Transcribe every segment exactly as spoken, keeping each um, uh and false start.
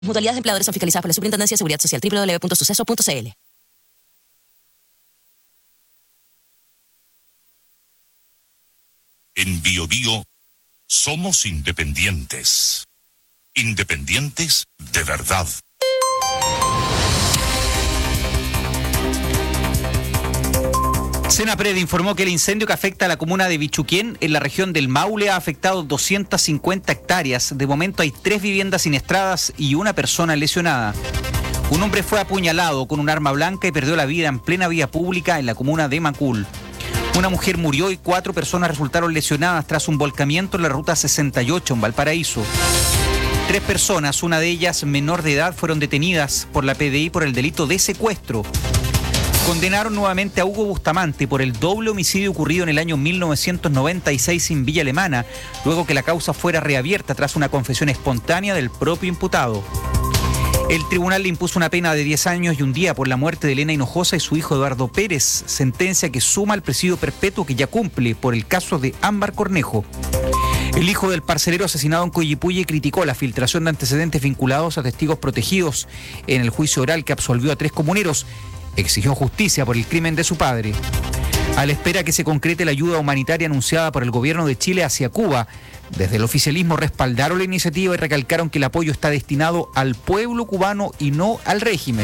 Mutualidades de empleadores son fiscalizadas por la Superintendencia de Seguridad Social. doble u doble u doble u punto suceso punto c l. En Bio Bio somos independientes. Independientes de verdad. Senapred informó que el incendio que afecta a la comuna de Bichuquén, en la región del Maule, ha afectado doscientas cincuenta hectáreas. De momento hay tres viviendas siniestradas y una persona lesionada. Un hombre fue apuñalado con un arma blanca y perdió la vida en plena vía pública en la comuna de Macul. Una mujer murió y cuatro personas resultaron lesionadas tras un volcamiento en la ruta sesenta y ocho en Valparaíso. Tres personas, una de ellas menor de edad, fueron detenidas por la P D I por el delito de secuestro. Condenaron nuevamente a Hugo Bustamante por el doble homicidio ocurrido en el año mil novecientos noventa y seis en Villa Alemana, luego que la causa fuera reabierta tras una confesión espontánea del propio imputado. El tribunal le impuso una pena de diez años y un día por la muerte de Elena Hinojosa y su hijo Eduardo Pérez, sentencia que suma al presidio perpetuo que ya cumple por el caso de Ámbar Cornejo. El hijo del parcelero asesinado en Coyipulli criticó la filtración de antecedentes vinculados a testigos protegidos en el juicio oral que absolvió a tres comuneros. Exigió justicia por el crimen de su padre. A la espera que se concrete la ayuda humanitaria anunciada por el gobierno de Chile hacia Cuba, desde el oficialismo respaldaron la iniciativa y recalcaron que el apoyo está destinado al pueblo cubano y no al régimen.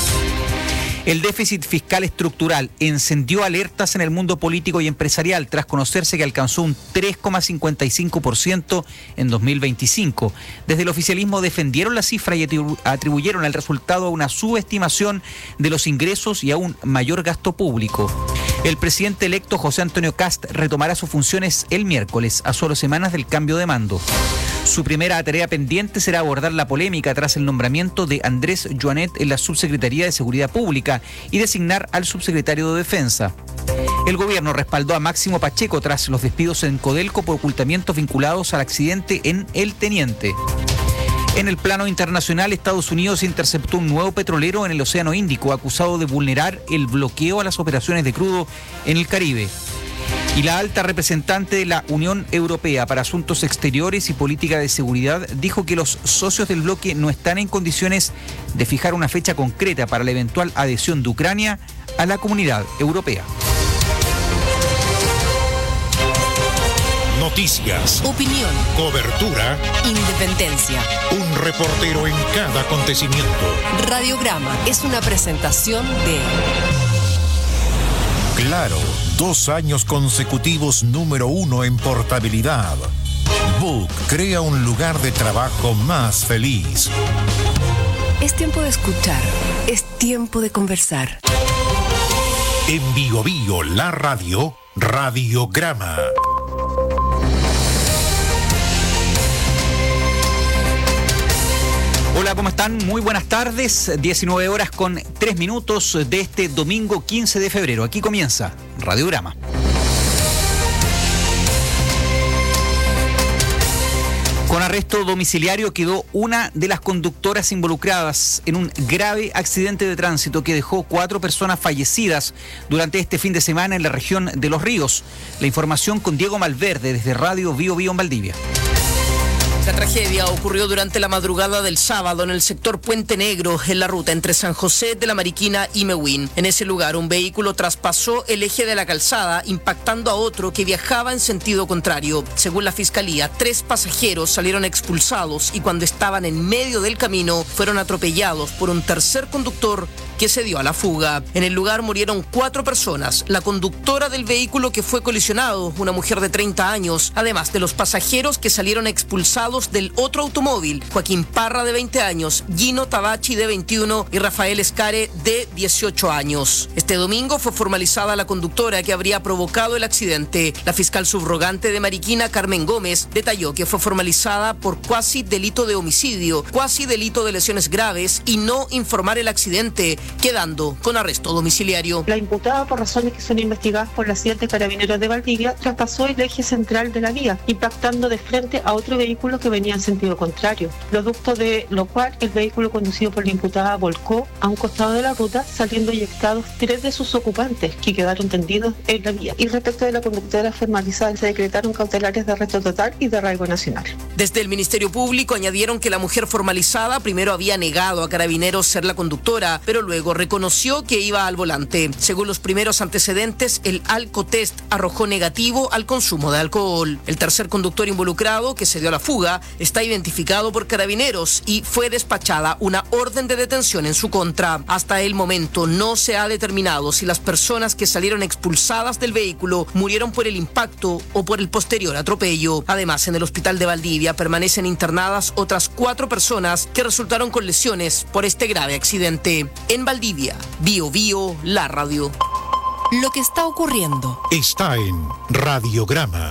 El déficit fiscal estructural encendió alertas en el mundo político y empresarial tras conocerse que alcanzó un tres coma cincuenta y cinco por ciento en dos mil veinticinco. Desde el oficialismo defendieron la cifra y atribuyeron el resultado a una subestimación de los ingresos y a un mayor gasto público. El presidente electo José Antonio Kast retomará sus funciones el miércoles, a solo semanas del cambio de mando. Su primera tarea pendiente será abordar la polémica tras el nombramiento de Andrés Joanet en la Subsecretaría de Seguridad Pública y designar al subsecretario de Defensa. El gobierno respaldó a Máximo Pacheco tras los despidos en Codelco por ocultamientos vinculados al accidente en El Teniente. En el plano internacional, Estados Unidos interceptó un nuevo petrolero en el Océano Índico acusado de vulnerar el bloqueo a las operaciones de crudo en el Caribe. Y la alta representante de la Unión Europea para Asuntos Exteriores y Política de Seguridad dijo que los socios del bloque no están en condiciones de fijar una fecha concreta para la eventual adhesión de Ucrania a la Comunidad Europea. Noticias, Opinión, cobertura, independencia. un reportero en cada acontecimiento. Radiograma es una presentación de Claro, dos años consecutivos número uno en portabilidad. Book crea un lugar de trabajo más feliz. Es tiempo de escuchar, es tiempo de conversar. En Bio Bio, la radio, Radiograma. Hola, ¿cómo están? Muy buenas tardes. diecinueve horas con tres minutos de este domingo quince de febrero. Aquí comienza Radiograma. Con arresto domiciliario quedó una de las conductoras involucradas en un grave accidente de tránsito que dejó cuatro personas fallecidas durante este fin de semana en la región de Los Ríos. La información con Diego Malverde desde Radio Bio Bio en Valdivia. La tragedia ocurrió durante la madrugada del sábado en el sector Puente Negro, en la ruta entre San José de la Mariquina y Mehuen. En ese lugar, un vehículo traspasó el eje de la calzada, impactando a otro que viajaba en sentido contrario. Según la fiscalía, tres pasajeros salieron expulsados y cuando estaban en medio del camino, fueron atropellados por un tercer conductor que se dio a la fuga. En el lugar murieron cuatro personas, la conductora del vehículo que fue colisionado, una mujer de treinta años, además de los pasajeros que salieron expulsados del otro automóvil, Joaquín Parra de veinte años, Gino Tabachi de veintiuno y Rafael Escare de dieciocho años. Este domingo fue formalizada la conductora que habría provocado el accidente. La fiscal subrogante de Mariquina, Carmen Gómez, detalló que fue formalizada por cuasi delito de homicidio, cuasi delito de lesiones graves y no informar el accidente, quedando con arresto domiciliario. La imputada, por razones que son investigadas por la siguiente Carabineros de Valdivia, traspasó el eje central de la vía, impactando de frente a otro vehículo que venía en sentido contrario, producto de lo cual el vehículo conducido por la imputada volcó a un costado de la ruta, saliendo eyectados tres de sus ocupantes, que quedaron tendidos en la vía. Y respecto de la conductora formalizada, se decretaron cautelares de arresto total y de arraigo nacional. Desde el Ministerio Público añadieron que la mujer formalizada primero había negado a Carabineros ser la conductora, pero luego reconoció que iba al volante. Según los primeros antecedentes, el alcotest arrojó negativo al consumo de alcohol. El tercer conductor involucrado, que se dio a la fuga, está identificado por Carabineros y fue despachada una orden de detención en su contra. Hasta el momento no se ha determinado si las personas que salieron expulsadas del vehículo murieron por el impacto o por el posterior atropello. Además, en el hospital de Valdivia permanecen internadas otras cuatro personas que resultaron con lesiones por este grave accidente. En Valdivia, Bio Bio, la radio. Lo que está ocurriendo Está en Radiograma.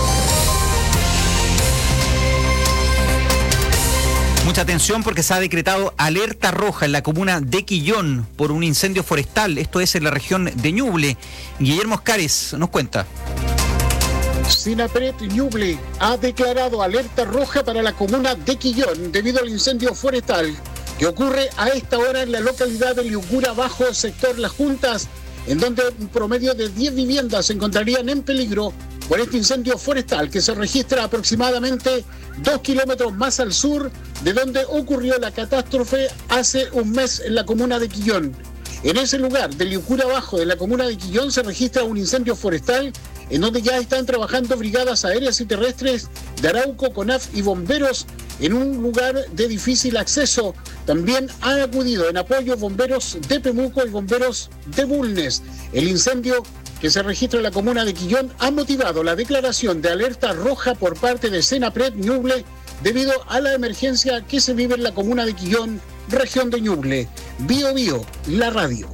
Mucha atención porque se ha decretado alerta roja en la comuna de Quillón por un incendio forestal. Esto es en la región de Ñuble. Guillermo Oscares nos cuenta. SENAPRED Ñuble ha declarado alerta roja para la comuna de Quillón debido al incendio forestal que ocurre a esta hora en la localidad de Liucura Bajo, sector Las Juntas, en donde un promedio de diez viviendas se encontrarían en peligro por este incendio forestal que se registra aproximadamente dos kilómetros más al sur de donde ocurrió la catástrofe hace un mes en la comuna de Quillón. En ese lugar de Liucura Bajo de la comuna de Quillón se registra un incendio forestal en donde ya están trabajando brigadas aéreas y terrestres de Arauco, CONAF y bomberos en un lugar de difícil acceso. También han acudido en apoyo bomberos de Pemuco y bomberos de Bulnes. El incendio que se registra en la comuna de Quillón ha motivado la declaración de alerta roja por parte de SENAPRED Ñuble debido a la emergencia que se vive en la comuna de Quillón, región de Ñuble. Bio Bio, la radio.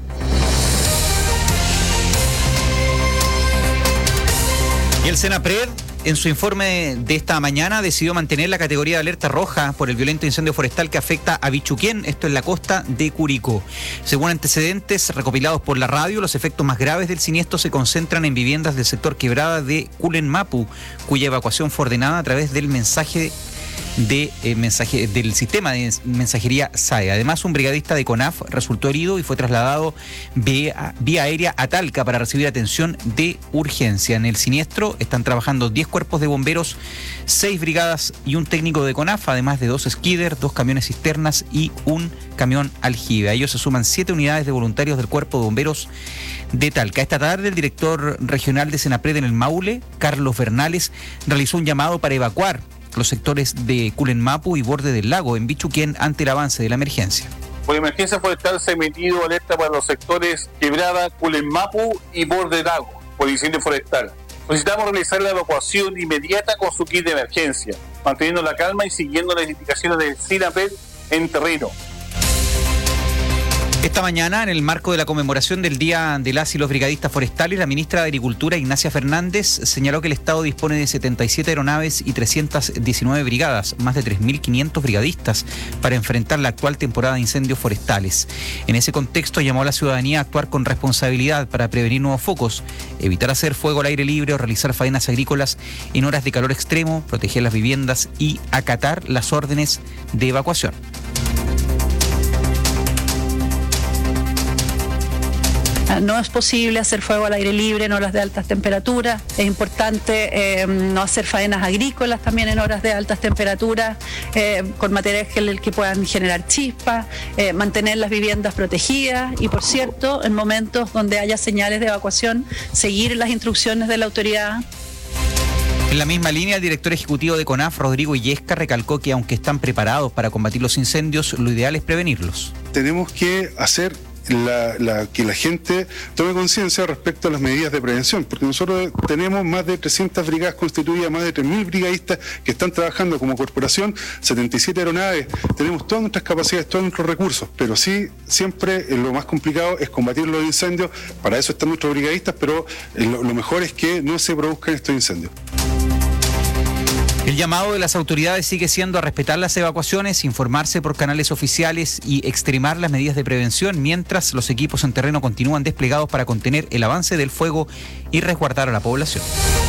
Y el SENAPRED, en su informe de esta mañana, decidió mantener la categoría de alerta roja por el violento incendio forestal que afecta a Bichuquén, esto en la costa de Curicó. Según antecedentes recopilados por la radio, los efectos más graves del siniestro se concentran en viviendas del sector Quebrada de Culenmapu, cuya evacuación fue ordenada a través del mensaje de eh, mensaje del sistema de mensajería S A E. Además, un brigadista de CONAF resultó herido y fue trasladado vía, vía aérea a Talca para recibir atención de urgencia. En el siniestro están trabajando diez cuerpos de bomberos, seis brigadas y un técnico de CONAF, además de dos skiders, dos camiones cisternas y un camión aljibe. A ellos se suman siete unidades de voluntarios del Cuerpo de Bomberos de Talca. Esta tarde, el director regional de SENAPRED en el Maule, Carlos Bernales, realizó un llamado para evacuar los sectores de Culenmapu y Borde del Lago en Bichuquén ante el avance de la emergencia. Por emergencia forestal se ha emitido alerta para los sectores Quebrada, Culenmapu y Borde del Lago por incendio forestal. Solicitamos realizar la evacuación inmediata con su kit de emergencia, manteniendo la calma y siguiendo las indicaciones del SENAPRED en terreno. Esta mañana, en el marco de la conmemoración del Día de las y los Brigadistas Forestales, la ministra de Agricultura, Ignacia Fernández, señaló que el Estado dispone de setenta y siete aeronaves y trescientas diecinueve brigadas, más de tres mil quinientos brigadistas, para enfrentar la actual temporada de incendios forestales. En ese contexto, llamó a la ciudadanía a actuar con responsabilidad para prevenir nuevos focos, evitar hacer fuego al aire libre o realizar faenas agrícolas en horas de calor extremo, proteger las viviendas y acatar las órdenes de evacuación. No es posible hacer fuego al aire libre en horas de altas temperaturas. Es importante eh, no hacer faenas agrícolas también en horas de altas temperaturas, eh, con materiales que, que puedan generar chispas, eh, mantener las viviendas protegidas y, por cierto, en momentos donde haya señales de evacuación, seguir las instrucciones de la autoridad. En la misma línea, el director ejecutivo de CONAF, Rodrigo Illesca, recalcó que aunque están preparados para combatir los incendios, lo ideal es prevenirlos. Tenemos que hacer La, la, que la gente tome conciencia respecto a las medidas de prevención, porque nosotros tenemos más de trescientas brigadas constituidas, más de tres mil brigadistas que están trabajando como corporación, setenta y siete aeronaves, tenemos todas nuestras capacidades, todos nuestros recursos, pero sí, siempre eh, lo más complicado es combatir los incendios. Para eso están nuestros brigadistas, pero eh, lo, lo mejor es que no se produzcan estos incendios. El llamado de las autoridades sigue siendo a respetar las evacuaciones, informarse por canales oficiales y extremar las medidas de prevención, mientras los equipos en terreno continúan desplegados para contener el avance del fuego y resguardar a la población.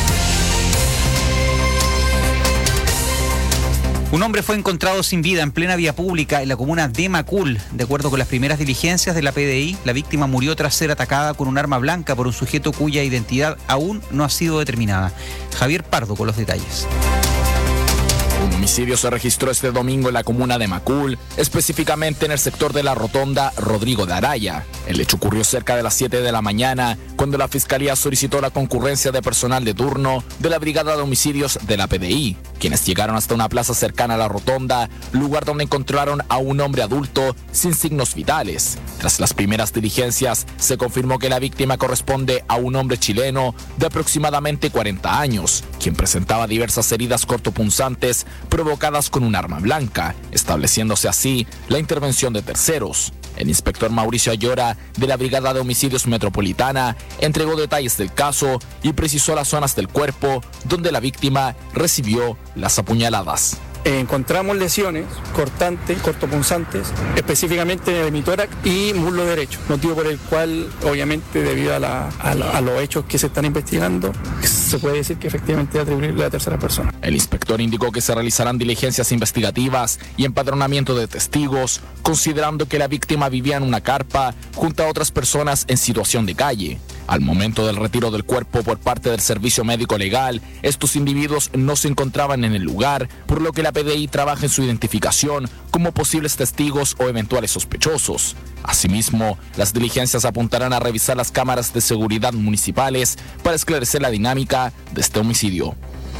Un hombre fue encontrado sin vida en plena vía pública en la comuna de Macul. De acuerdo con las primeras diligencias de la P D I, la víctima murió tras ser atacada con un arma blanca por un sujeto cuya identidad aún no ha sido determinada. Javier Pardo con los detalles. Un homicidio se registró este domingo en la comuna de Macul, específicamente en el sector de la rotonda Rodrigo de Araya. El hecho ocurrió cerca de las siete de la mañana, cuando la Fiscalía solicitó la concurrencia de personal de turno de la Brigada de Homicidios de la P D I, quienes llegaron hasta una plaza cercana a la rotonda, lugar donde encontraron a un hombre adulto sin signos vitales. Tras las primeras diligencias, se confirmó que la víctima corresponde a un hombre chileno de aproximadamente cuarenta años, quien presentaba diversas heridas cortopunzantes provocadas con un arma blanca, estableciéndose así la intervención de terceros. El inspector Mauricio Ayora, de la Brigada de Homicidios Metropolitana, entregó detalles del caso y precisó las zonas del cuerpo donde la víctima recibió las apuñaladas. Encontramos lesiones cortantes, cortopunzantes, específicamente en el tórax y muslo derecho, motivo por el cual, obviamente, debido a, la, a, la, a los hechos que se están investigando, se puede decir que efectivamente es atribuible a la tercera persona. El inspector indicó que se realizarán diligencias investigativas y empadronamiento de testigos, considerando que la víctima vivía en una carpa junto a otras personas en situación de calle. Al momento del retiro del cuerpo por parte del Servicio Médico Legal, estos individuos no se encontraban en el lugar, por lo que la P D I trabaja en su identificación como posibles testigos o eventuales sospechosos. Asimismo, las diligencias apuntarán a revisar las cámaras de seguridad municipales para esclarecer la dinámica de este homicidio.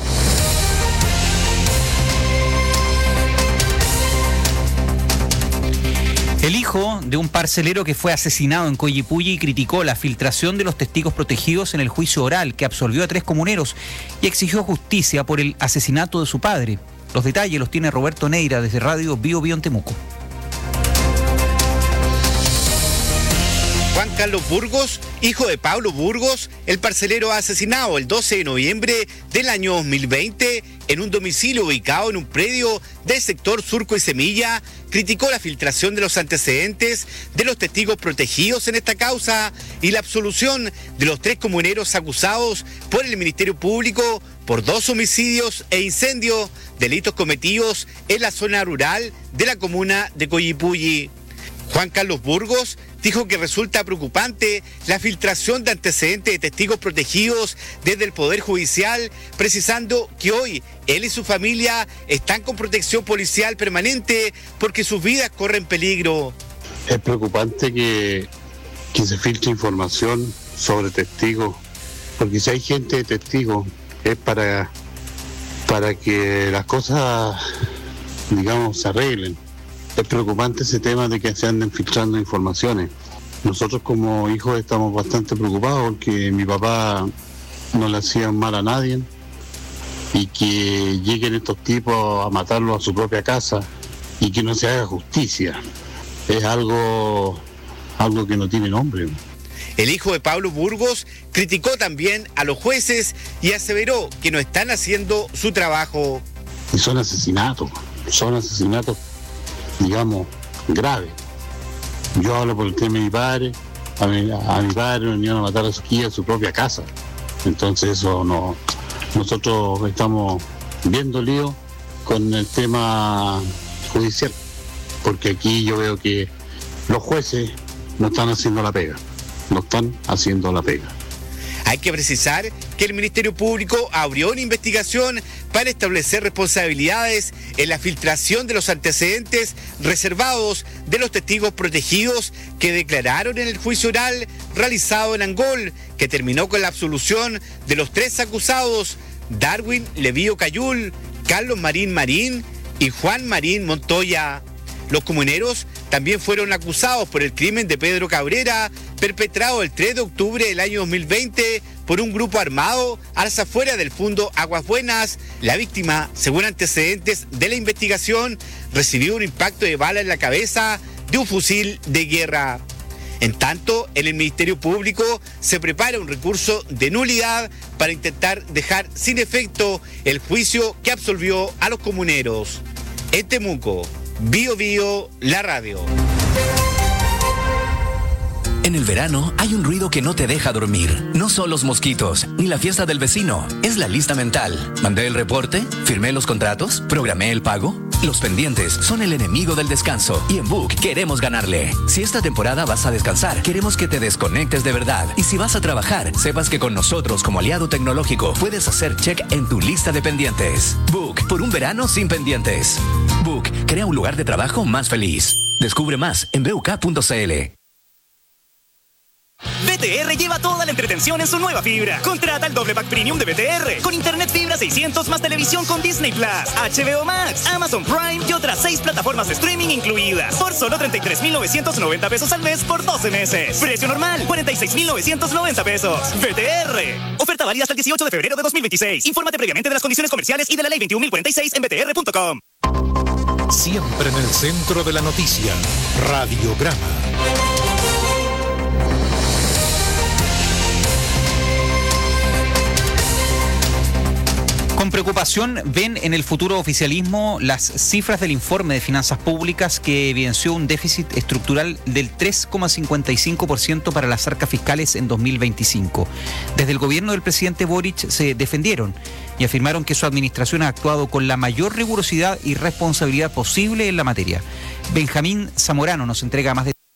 El hijo de un parcelero que fue asesinado en Coyipulli criticó la filtración de los testigos protegidos en el juicio oral que absolvió a tres comuneros y exigió justicia por el asesinato de su padre. Los detalles los tiene Roberto Neira desde Radio Bio Bio en Temuco. Juan Carlos Burgos, hijo de Pablo Burgos, el parcelero asesinado el doce de noviembre del año dos mil veinte en un domicilio ubicado en un predio del sector Surco y Semilla, criticó la filtración de los antecedentes de los testigos protegidos en esta causa y la absolución de los tres comuneros acusados por el Ministerio Público por dos homicidios e incendios, delitos cometidos en la zona rural de la comuna de Coyipulli. Juan Carlos Burgos dijo que resulta preocupante la filtración de antecedentes de testigos protegidos desde el Poder Judicial, precisando que hoy él y su familia están con protección policial permanente porque sus vidas corren peligro. Es preocupante que, que se filtre información sobre testigos, porque si hay gente de testigos es para, para que las cosas, digamos, se arreglen. Es preocupante ese tema de que se anden filtrando informaciones. Nosotros como hijos estamos bastante preocupados porque mi papá no le hacía mal a nadie y que lleguen estos tipos a matarlo a su propia casa y que no se haga justicia. Es algo, algo que no tiene nombre. El hijo de Pablo Burgos criticó también a los jueces y aseveró que no están haciendo su trabajo. Y son asesinatos, son asesinatos, digamos, grave. Yo hablo por el tema de mi padre, a mi, a mi padre lo vinieron a matar aquí a su propia casa. Entonces eso no, nosotros estamos viendo lío con el tema judicial, porque aquí yo veo que los jueces no están haciendo la pega, no están haciendo la pega. Hay que precisar que el Ministerio Público abrió una investigación para establecer responsabilidades en la filtración de los antecedentes reservados de los testigos protegidos que declararon en el juicio oral realizado en Angol, que terminó con la absolución de los tres acusados, Darwin Levío Cayul, Carlos Marín Marín y Juan Marín Montoya. Los comuneros también fueron acusados por el crimen de Pedro Cabrera, perpetrado el tres de octubre del año dos mil veinte por un grupo armado a las afueras del Fundo Aguas Buenas. La víctima, según antecedentes de la investigación, recibió un impacto de bala en la cabeza de un fusil de guerra. En tanto, en el Ministerio Público se prepara un recurso de nulidad para intentar dejar sin efecto el juicio que absolvió a los comuneros. En Temuco, Bio Bio, la radio. En el verano hay un ruido que no te deja dormir. No son los mosquitos, ni la fiesta del vecino. Es la lista mental. Mandé el reporte, firmé los contratos, programé el pago. Los pendientes son el enemigo del descanso. Y en Book queremos ganarle. Si esta temporada vas a descansar, queremos que te desconectes de verdad. Y si vas a trabajar, sepas que con nosotros como aliado tecnológico puedes hacer check en tu lista de pendientes. Book, por un verano sin pendientes. Book, crea un lugar de trabajo más feliz. Descubre más en b u k punto c l. B T R lleva toda la entretención en su nueva fibra. Contrata el doble pack premium de B T R con internet fibra seiscientos más televisión con Disney Plus, H B O Max, Amazon Prime y otras seis plataformas de streaming incluidas por solo treinta y tres mil novecientos noventa pesos al mes por doce meses. Precio normal cuarenta y seis mil novecientos noventa pesos. B T R. Oferta válida hasta el dieciocho de febrero de dos mil veintiséis. Infórmate previamente de las condiciones comerciales y de la ley veintiún mil cuarenta y seis en b t r punto com. Siempre en el centro de la noticia. Radiograma. Con preocupación ven en el futuro oficialismo las cifras del informe de finanzas públicas que evidenció un déficit estructural del tres coma cincuenta y cinco por ciento para las arcas fiscales en dos mil veinticinco. Desde el gobierno del presidente Boric se defendieron y afirmaron que su administración ha actuado con la mayor rigurosidad y responsabilidad posible en la materia. Benjamín Zamorano nos entrega más detalles.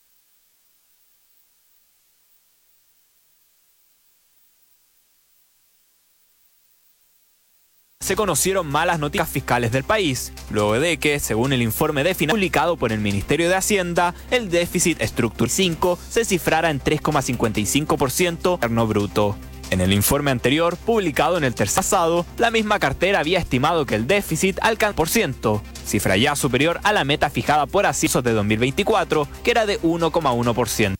Se conocieron malas noticias fiscales del país, luego de que, según el informe de finanzas publicado por el Ministerio de Hacienda, el déficit estructural cinco se cifrara en tres coma cincuenta y cinco por ciento interno bruto. En el informe anterior, publicado en el tercer pasado, la misma cartera había estimado que el déficit alcanzaba por ciento, cifra ya superior a la meta fijada por Hacienda de dos mil veinticuatro, que era de uno coma uno por ciento.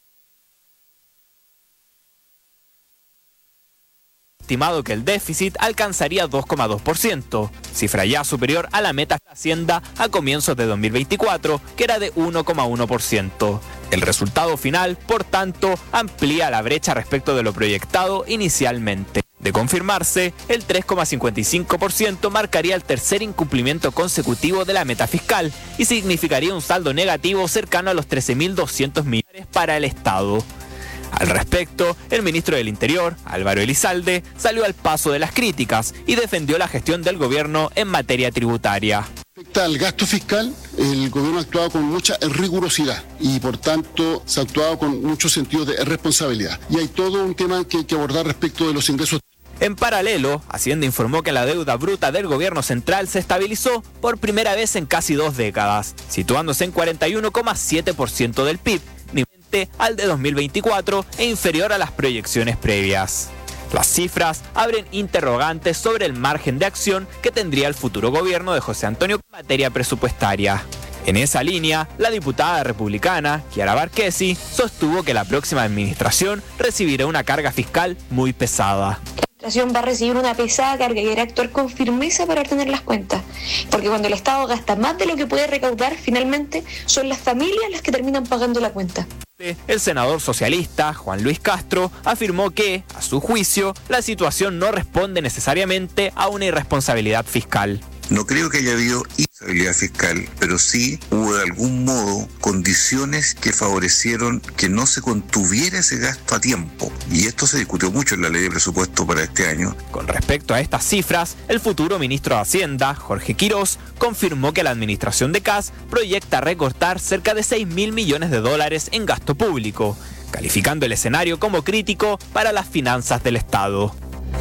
Estimado que el déficit alcanzaría dos coma dos por ciento, cifra ya superior a la meta de Hacienda a comienzos de dos mil veinticuatro, que era de uno coma uno por ciento. El resultado final, por tanto, amplía la brecha respecto de lo proyectado inicialmente. De confirmarse, el tres coma cincuenta y cinco por ciento marcaría el tercer incumplimiento consecutivo de la meta fiscal y significaría un saldo negativo cercano a los trece mil doscientos millones para el Estado. Al respecto, el ministro del Interior, Álvaro Elizalde, salió al paso de las críticas y defendió la gestión del gobierno en materia tributaria. Respecto al gasto fiscal, el gobierno ha actuado con mucha rigurosidad y por tanto se ha actuado con mucho sentido de responsabilidad. Y hay todo un tema que hay que abordar respecto de los ingresos. En paralelo, Hacienda informó que la deuda bruta del gobierno central se estabilizó por primera vez en casi dos décadas, situándose en cuarenta y uno coma siete por ciento del P I B, al de dos mil veinticuatro e inferior a las proyecciones previas. Las cifras abren interrogantes sobre el margen de acción que tendría el futuro gobierno de José Antonio en materia presupuestaria. En esa línea, la diputada republicana, Chiara Barquesi, sostuvo que la próxima administración recibirá una carga fiscal muy pesada. La administración va a recibir una pesada carga y deberá actuar con firmeza para ordenar las cuentas, porque cuando el Estado gasta más de lo que puede recaudar, finalmente son las familias las que terminan pagando la cuenta. El senador socialista, Juan Luis Castro, afirmó que, a su juicio, la situación no responde necesariamente a una irresponsabilidad fiscal. No creo que haya habido irresponsabilidad fiscal, pero sí hubo de algún modo condiciones que favorecieron que no se contuviera ese gasto a tiempo. Y esto se discutió mucho en la ley de presupuesto para este año. Con respecto a estas cifras, el futuro ministro de Hacienda, Jorge Quirós, confirmó que la administración de Kast proyecta recortar cerca de seis mil millones de dólares en gasto público, calificando el escenario como crítico para las finanzas del Estado.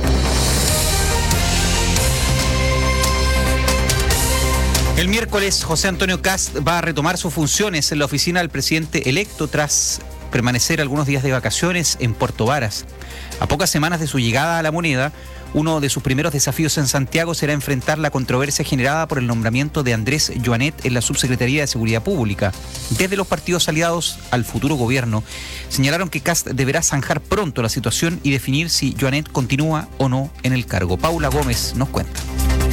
El miércoles, José Antonio Kast va a retomar sus funciones en la oficina del presidente electo tras permanecer algunos días de vacaciones en Puerto Varas. A pocas semanas de su llegada a La Moneda, uno de sus primeros desafíos en Santiago será enfrentar la controversia generada por el nombramiento de Andrés Joanet en la Subsecretaría de Seguridad Pública. Desde los partidos aliados al futuro gobierno, señalaron que Kast deberá zanjar pronto la situación y definir si Joanet continúa o no en el cargo. Paula Gómez nos cuenta. A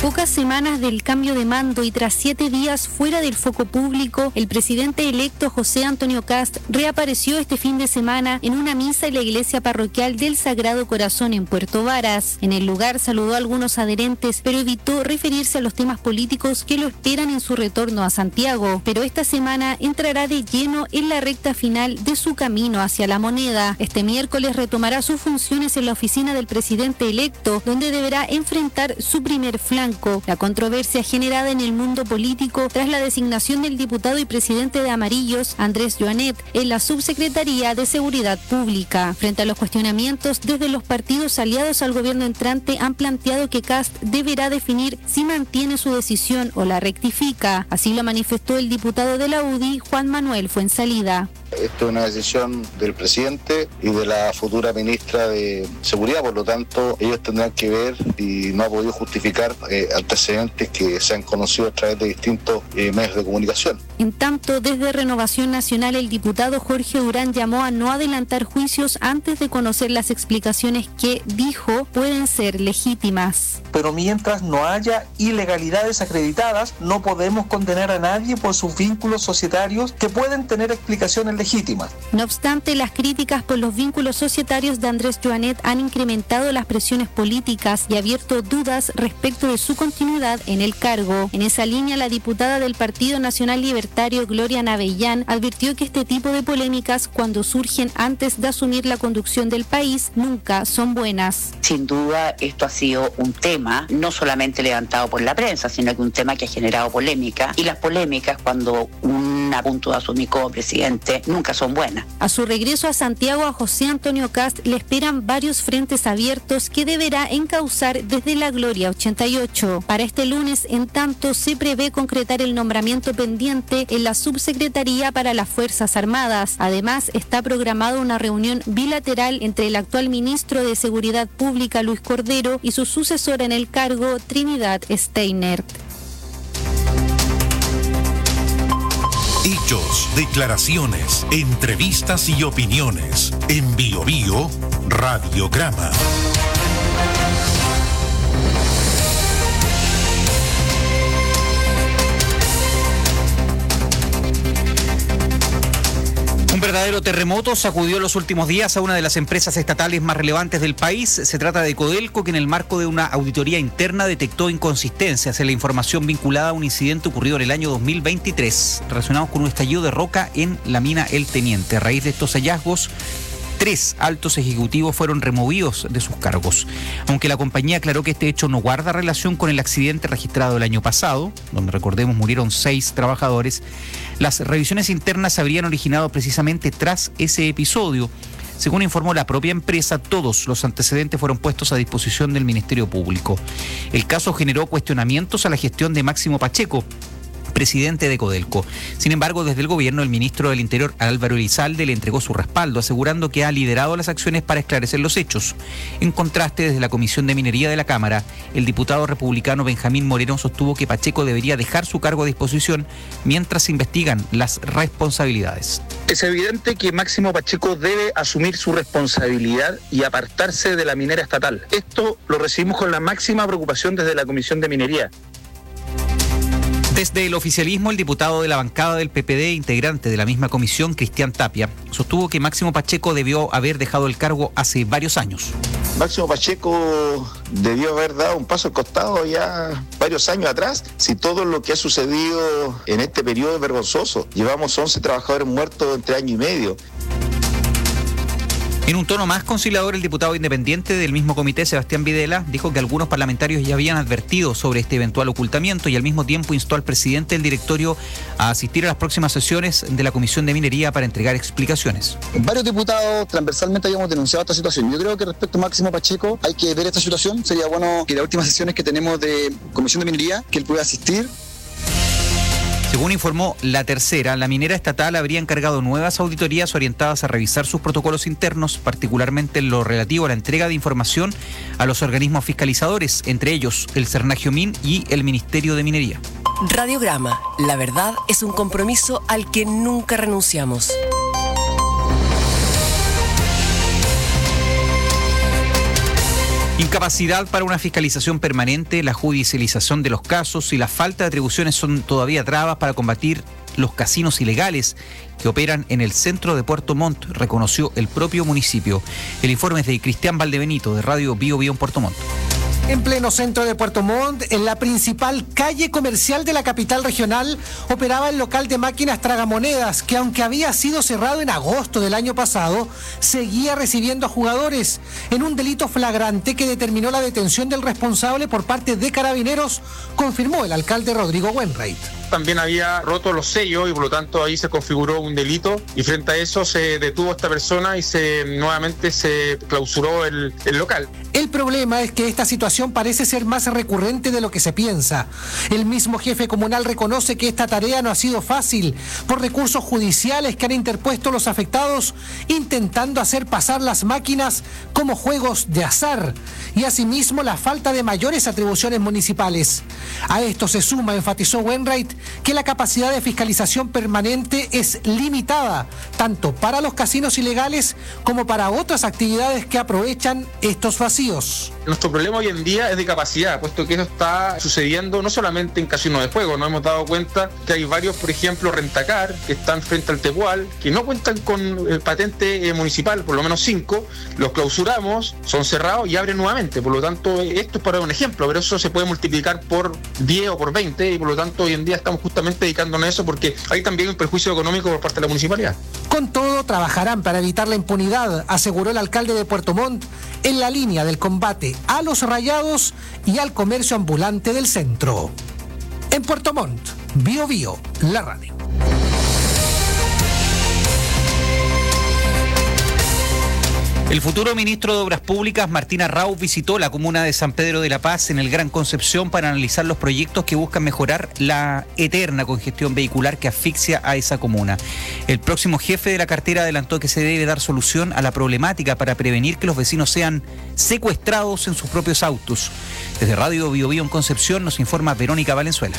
pocas semanas del cambio de mando y tras siete días fuera del foco público, el presidente electo José Antonio Kast reapareció este fin de semana en una misa en la iglesia parroquial del Sagrado Corazón en Puerto Varas. En el lugar saludó a algunos adherentes, pero evitó referirse a los temas políticos que lo esperan en su retorno a Santiago. Pero esta semana entrará de lleno en la recta final de su camino hacia La Moneda. Este miércoles retomará sus funciones en la oficina del presidente electo, donde deberá enfrentar su primer flanco, la controversia generada en el mundo político tras la designación del diputado y presidente de Amarillos, Andrés Joanet, en la Subsecretaría de Seguridad Pública. Frente a los cuestionamientos, desde los partidos aliados al gobierno entrante han planteado que Kast deberá definir si mantiene su decisión o la rectifica. Así lo manifestó el diputado de la U D I, Juan Manuel Fuenzalida. Esto es una decisión del presidente y de la futura ministra de Seguridad, por lo tanto ellos tendrán que ver y no ha podido justificar eh, antecedentes que se han conocido a través de distintos eh, medios de comunicación. En tanto, desde Renovación Nacional, el diputado Jorge Durán llamó a no adelantar juicios antes de conocer las explicaciones que, dijo, pueden ser legítimas. Pero mientras no haya ilegalidades acreditadas, no podemos condenar a nadie por sus vínculos societarios que pueden tener explicaciones legítimas. No obstante, las críticas por los vínculos societarios de Andrés Joanet han incrementado las presiones políticas y abierto dudas respecto de su continuidad en el cargo. En esa línea, la diputada del Partido Nacional Libertario, Gloria Navellán, advirtió que este tipo de polémicas, cuando surgen antes de asumir la conducción del país, nunca son buenas. Sin duda, esto ha sido un tema no solamente levantado por la prensa, sino que un tema que ha generado polémica. Y las polémicas, cuando un a punto de asumir como presidente, nunca son buenas. A su regreso a Santiago, a José Antonio Kast le esperan varios frentes abiertos que deberá encauzar desde la Gloria ochenta y ocho. Para este lunes, en tanto, se prevé concretar el nombramiento pendiente en la Subsecretaría para las Fuerzas Armadas. Además, está programada una reunión bilateral entre el actual ministro de Seguridad Pública, Luis Cordero, y su sucesora en el cargo, Trinidad Steinert. Hechos, declaraciones, entrevistas y opiniones. En Bio Bio, Radiograma. Un verdadero terremoto sacudió los últimos días a una de las empresas estatales más relevantes del país. Se trata de Codelco, que en el marco de una auditoría interna detectó inconsistencias en la información vinculada a un incidente ocurrido en el año dos mil veintitrés, relacionados con un estallido de roca en la mina El Teniente. A raíz de estos hallazgos, tres altos ejecutivos fueron removidos de sus cargos. Aunque la compañía aclaró que este hecho no guarda relación con el accidente registrado el año pasado, donde, recordemos, murieron seis trabajadores, las revisiones internas se habrían originado precisamente tras ese episodio. Según informó la propia empresa, todos los antecedentes fueron puestos a disposición del Ministerio Público. El caso generó cuestionamientos a la gestión de Máximo Pacheco, presidente de Codelco. Sin embargo, desde el gobierno, el ministro del Interior, Álvaro Elizalde, le entregó su respaldo, asegurando que ha liderado las acciones para esclarecer los hechos. En contraste, desde la Comisión de Minería de la Cámara, el diputado republicano Benjamín Moreno sostuvo que Pacheco debería dejar su cargo a disposición mientras se investigan las responsabilidades. Es evidente que Máximo Pacheco debe asumir su responsabilidad y apartarse de la minera estatal. Esto lo recibimos con la máxima preocupación desde la Comisión de Minería. Desde el oficialismo, el diputado de la bancada del P P D, integrante de la misma comisión, Cristian Tapia, sostuvo que Máximo Pacheco debió haber dejado el cargo hace varios años. Máximo Pacheco debió haber dado un paso al costado ya varios años atrás. Si todo lo que ha sucedido en este periodo es vergonzoso, llevamos once trabajadores muertos entre año y medio. En un tono más conciliador, el diputado independiente del mismo comité, Sebastián Videla, dijo que algunos parlamentarios ya habían advertido sobre este eventual ocultamiento y al mismo tiempo instó al presidente del directorio a asistir a las próximas sesiones de la Comisión de Minería para entregar explicaciones. Varios diputados transversalmente habíamos denunciado esta situación. Yo creo que respecto a Máximo Pacheco hay que ver esta situación. Sería bueno que las últimas sesiones que tenemos de Comisión de Minería, que él pueda asistir. Según informó La Tercera, la minera estatal habría encargado nuevas auditorías orientadas a revisar sus protocolos internos, particularmente en lo relativo a la entrega de información a los organismos fiscalizadores, entre ellos el Cernagio-Min y el Ministerio de Minería. Radiograma, la verdad es un compromiso al que nunca renunciamos. Incapacidad para una fiscalización permanente, la judicialización de los casos y la falta de atribuciones son todavía trabas para combatir los casinos ilegales que operan en el centro de Puerto Montt, reconoció el propio municipio. El informe es de Cristian Valdebenito, de Radio Bio Bio en Puerto Montt. En pleno centro de Puerto Montt, en la principal calle comercial de la capital regional, operaba el local de máquinas tragamonedas que, aunque había sido cerrado en agosto del año pasado, seguía recibiendo a jugadores en un delito flagrante que determinó la detención del responsable por parte de Carabineros, confirmó el alcalde Rodrigo Wainwright. También había roto los sellos y por lo tanto ahí se configuró un delito y frente a eso se detuvo a esta persona y se nuevamente se clausuró el, el local. El problema es que esta situación parece ser más recurrente de lo que se piensa. El mismo jefe comunal reconoce que esta tarea no ha sido fácil por recursos judiciales que han interpuesto los afectados, intentando hacer pasar las máquinas como juegos de azar, y asimismo la falta de mayores atribuciones municipales. A esto se suma, enfatizó Wainwright, que la capacidad de fiscalización permanente es limitada, tanto para los casinos ilegales como para otras actividades que aprovechan estos vacíos. Nuestro problema hoy en día es de capacidad, puesto que eso está sucediendo no solamente en casinos de juego. Nos hemos dado cuenta que hay varios, por ejemplo, Rentacar, que están frente al Tepual, que no cuentan con eh, patente eh, municipal, por lo menos cinco, los clausuramos, son cerrados y abren nuevamente. Por lo tanto, esto es para un ejemplo, pero eso se puede multiplicar por diez o por veinte, y por lo tanto hoy en día estamos justamente dedicándonos a eso porque hay también un perjuicio económico por parte de la municipalidad. Con todo, trabajarán para evitar la impunidad, aseguró el alcalde de Puerto Montt, en la línea del combate a los rayados y al comercio ambulante del centro. En Puerto Montt, Bio Bio, la radio. El futuro ministro de Obras Públicas, Martín Arrau, visitó la comuna de San Pedro de la Paz en el Gran Concepción para analizar los proyectos que buscan mejorar la eterna congestión vehicular que asfixia a esa comuna. El próximo jefe de la cartera adelantó que se debe dar solución a la problemática para prevenir que los vecinos sean secuestrados en sus propios autos. Desde Radio Bio Bio en Concepción nos informa Verónica Valenzuela.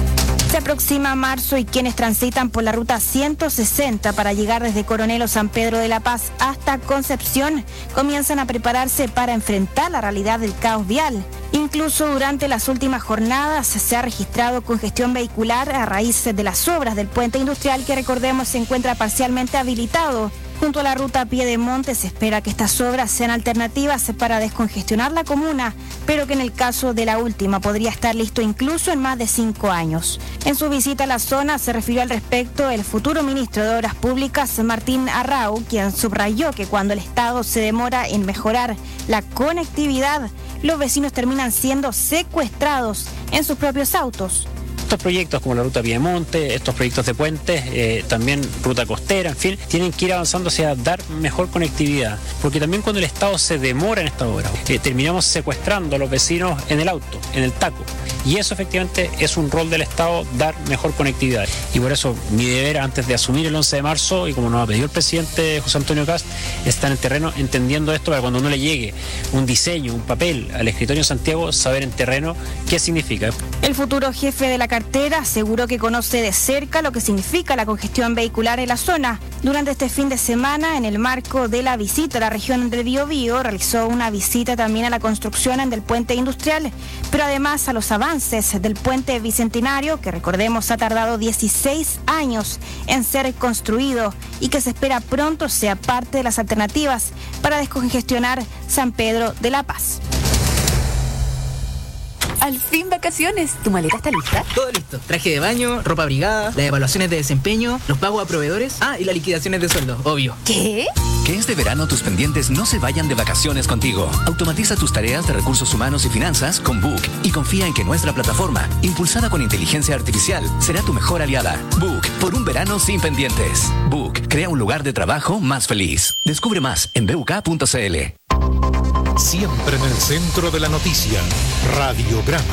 Se aproxima marzo y quienes transitan por la ruta ciento sesenta para llegar desde Coronel o San Pedro de la Paz hasta Concepción comienzan a prepararse para enfrentar la realidad del caos vial. Incluso durante las últimas jornadas se ha registrado congestión vehicular a raíz de las obras del puente industrial que, recordemos, se encuentra parcialmente habilitado. Junto a la ruta Piedemonte se espera que estas obras sean alternativas para descongestionar la comuna, pero que en el caso de la última podría estar listo incluso en más de cinco años. En su visita a la zona se refirió al respecto el futuro ministro de Obras Públicas, Martín Arrau, quien subrayó que cuando el Estado se demora en mejorar la conectividad, los vecinos terminan siendo secuestrados en sus propios autos. Estos proyectos como la ruta Piedemonte, estos proyectos de puentes, eh, también ruta costera, en fin, tienen que ir avanzando hacia dar mejor conectividad, porque también cuando el Estado se demora en esta obra, eh, terminamos secuestrando a los vecinos en el auto, en el taco, y eso efectivamente es un rol del Estado, dar mejor conectividad. Y por eso mi deber antes de asumir el once de marzo, y como nos ha pedido el presidente José Antonio Kast, estar en el terreno entendiendo esto para cuando no le llegue un diseño, un papel al escritorio en Santiago, saber en terreno qué significa. El futuro jefe de la cartera aseguró que conoce de cerca lo que significa la congestión vehicular en la zona. Durante este fin de semana, en el marco de la visita a la región del Biobío, realizó una visita también a la construcción del puente industrial, pero además a los avances del puente bicentenario, que recordemos ha tardado dieciséis años en ser construido y que se espera pronto sea parte de las alternativas para descongestionar San Pedro de la Paz. Al fin vacaciones. ¿Tu maleta está lista? Todo listo. Traje de baño, ropa abrigada, las evaluaciones de desempeño, los pagos a proveedores. Ah, y las liquidaciones de sueldo, obvio. ¿Qué? Que este verano tus pendientes no se vayan de vacaciones contigo. Automatiza tus tareas de recursos humanos y finanzas con Book y confía en que nuestra plataforma, impulsada con inteligencia artificial, será tu mejor aliada. Book, por un verano sin pendientes. Book, crea un lugar de trabajo más feliz. Descubre más en b u k punto c l. Siempre en el centro de la noticia, Radiograma.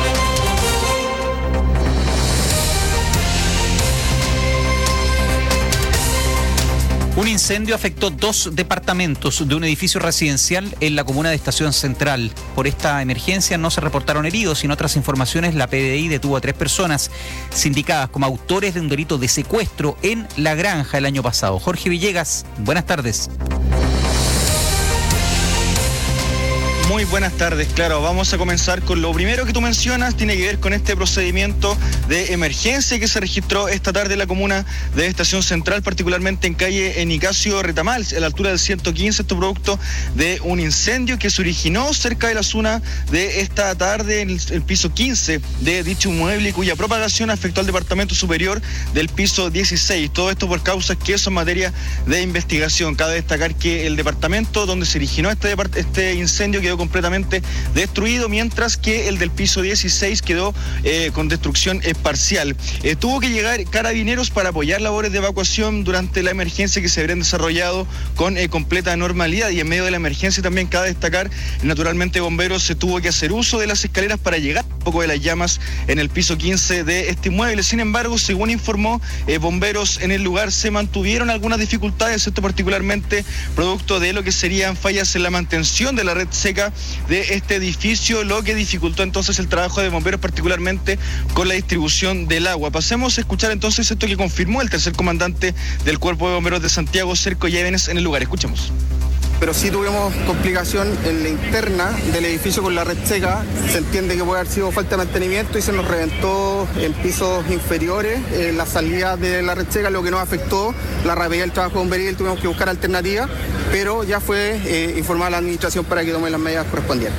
Un incendio afectó dos departamentos de un edificio residencial en la comuna de Estación Central. Por esta emergencia no se reportaron heridos y en otras informaciones la P D I detuvo a tres personas sindicadas como autores de un delito de secuestro en La Granja el año pasado. Jorge Villegas, buenas tardes. Muy Muy buenas tardes, claro, vamos a comenzar con lo primero que tú mencionas, tiene que ver con este procedimiento de emergencia que se registró esta tarde en la comuna de Estación Central, particularmente en calle Nicasio Retamal, a la altura del ciento quince, esto producto de un incendio que se originó cerca de la zona de esta tarde en el, el piso quince de dicho inmueble, cuya propagación afectó al departamento superior del piso dieciséis, todo esto por causas que son materia de investigación. Cabe destacar que el departamento donde se originó este, este incendio quedó completamente destruido, mientras que el del piso dieciséis quedó eh, con destrucción eh, parcial. Eh, tuvo que llegar carabineros para apoyar labores de evacuación durante la emergencia que se habrían desarrollado con eh, completa normalidad, y en medio de la emergencia también cabe destacar, naturalmente bomberos se tuvo que hacer uso de las escaleras para llegar un poco de las llamas en el piso quince de este inmueble. Sin embargo, según informó eh, bomberos en el lugar, se mantuvieron algunas dificultades, esto particularmente producto de lo que serían fallas en la mantención de la red seca de este edificio, lo que dificultó entonces el trabajo de bomberos, particularmente con la distribución del agua. Pasemos a escuchar entonces esto que confirmó el tercer comandante del Cuerpo de Bomberos de Santiago, Sergio Llévenes, en el lugar. Escuchemos. Pero sí tuvimos complicación en la interna del edificio con la red seca. Se entiende que puede haber sido falta de mantenimiento y se nos reventó en pisos inferiores eh, la salida de la red seca, lo que nos afectó la rapidez del trabajo bomberil. Tuvimos que buscar alternativas, pero ya fue eh, informada la administración para que tome las medidas correspondientes.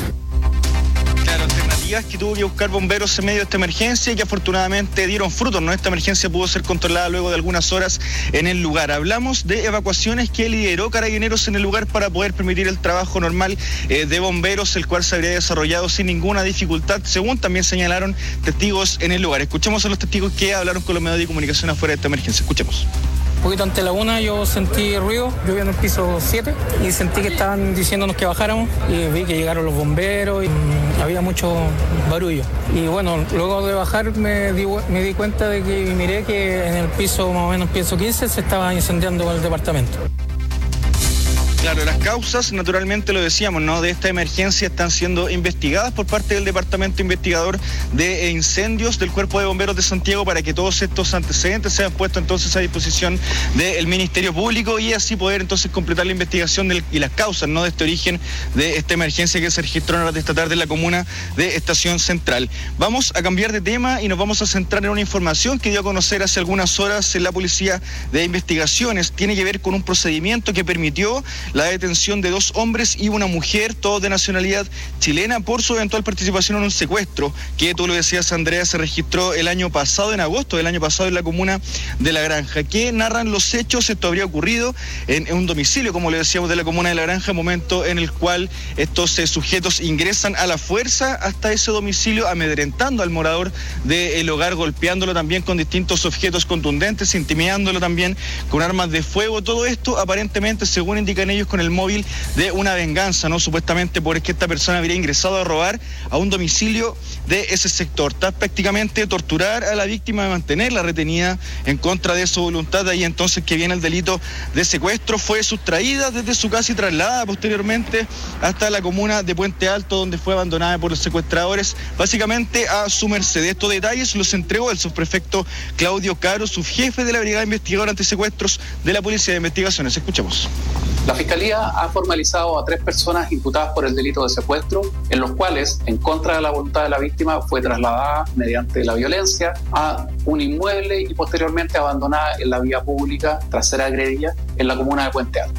Claro, alternativas que tuvo que buscar bomberos en medio de esta emergencia y que afortunadamente dieron frutos, ¿no? Esta emergencia pudo ser controlada luego de algunas horas en el lugar. Hablamos de evacuaciones que lideró Carabineros en el lugar para poder permitir el trabajo normal eh, de bomberos, el cual se habría desarrollado sin ninguna dificultad, según también señalaron testigos en el lugar. Escuchemos a los testigos que hablaron con los medios de comunicación afuera de esta emergencia. Escuchemos. Un poquito ante la una yo sentí ruido, yo vivía en el piso siete y sentí que estaban diciéndonos que bajáramos y vi que llegaron los bomberos y mmm, había mucho barullo. Y bueno, luego de bajar me di, me di cuenta de que miré que en el piso, más o menos piso quince, se estaba incendiando el departamento. Claro, las causas, naturalmente lo decíamos, ¿no?, de esta emergencia están siendo investigadas por parte del Departamento Investigador de Incendios del Cuerpo de Bomberos de Santiago, para que todos estos antecedentes sean puestos entonces a disposición del Ministerio Público y así poder entonces completar la investigación del, y las causas, ¿no?, de este origen de esta emergencia que se registró en horas de esta tarde en la comuna de Estación Central. Vamos a cambiar de tema y nos vamos a centrar en una información que dio a conocer hace algunas horas en la Policía de Investigaciones. Tiene que ver con un procedimiento que permitió la detención de dos hombres y una mujer, todos de nacionalidad chilena, por su eventual participación en un secuestro que, tú lo decías, Andrea, se registró el año pasado, en agosto del año pasado, en la comuna de La Granja. ¿Qué narran los hechos? Esto habría ocurrido en, en un domicilio, como le decíamos, de la comuna de La Granja, momento en el cual estos eh, sujetos ingresan a la fuerza hasta ese domicilio, amedrentando al morador del hogar, golpeándolo también con distintos objetos contundentes, intimidándolo también con armas de fuego. Todo esto aparentemente, según indican ellos, con el móvil de una venganza, ¿no?, supuestamente porque esta persona habría ingresado a robar a un domicilio de ese sector. Tras prácticamente torturar a la víctima, mantenerla retenida en contra de su voluntad, de ahí entonces que viene el delito de secuestro. Fue sustraída desde su casa y trasladada posteriormente hasta la comuna de Puente Alto, donde fue abandonada por los secuestradores, básicamente a su merced. Estos detalles los entregó el subprefecto Claudio Caro, subjefe de la Brigada Investigadora Antisecuestros de la Policía de Investigaciones. Escuchemos. La Fiscalía ha formalizado a tres personas imputadas por el delito de secuestro, en los cuales, en contra de la voluntad de la víctima, fue trasladada mediante la violencia a un inmueble y posteriormente abandonada en la vía pública tras ser agredida en la comuna de Puente Alto.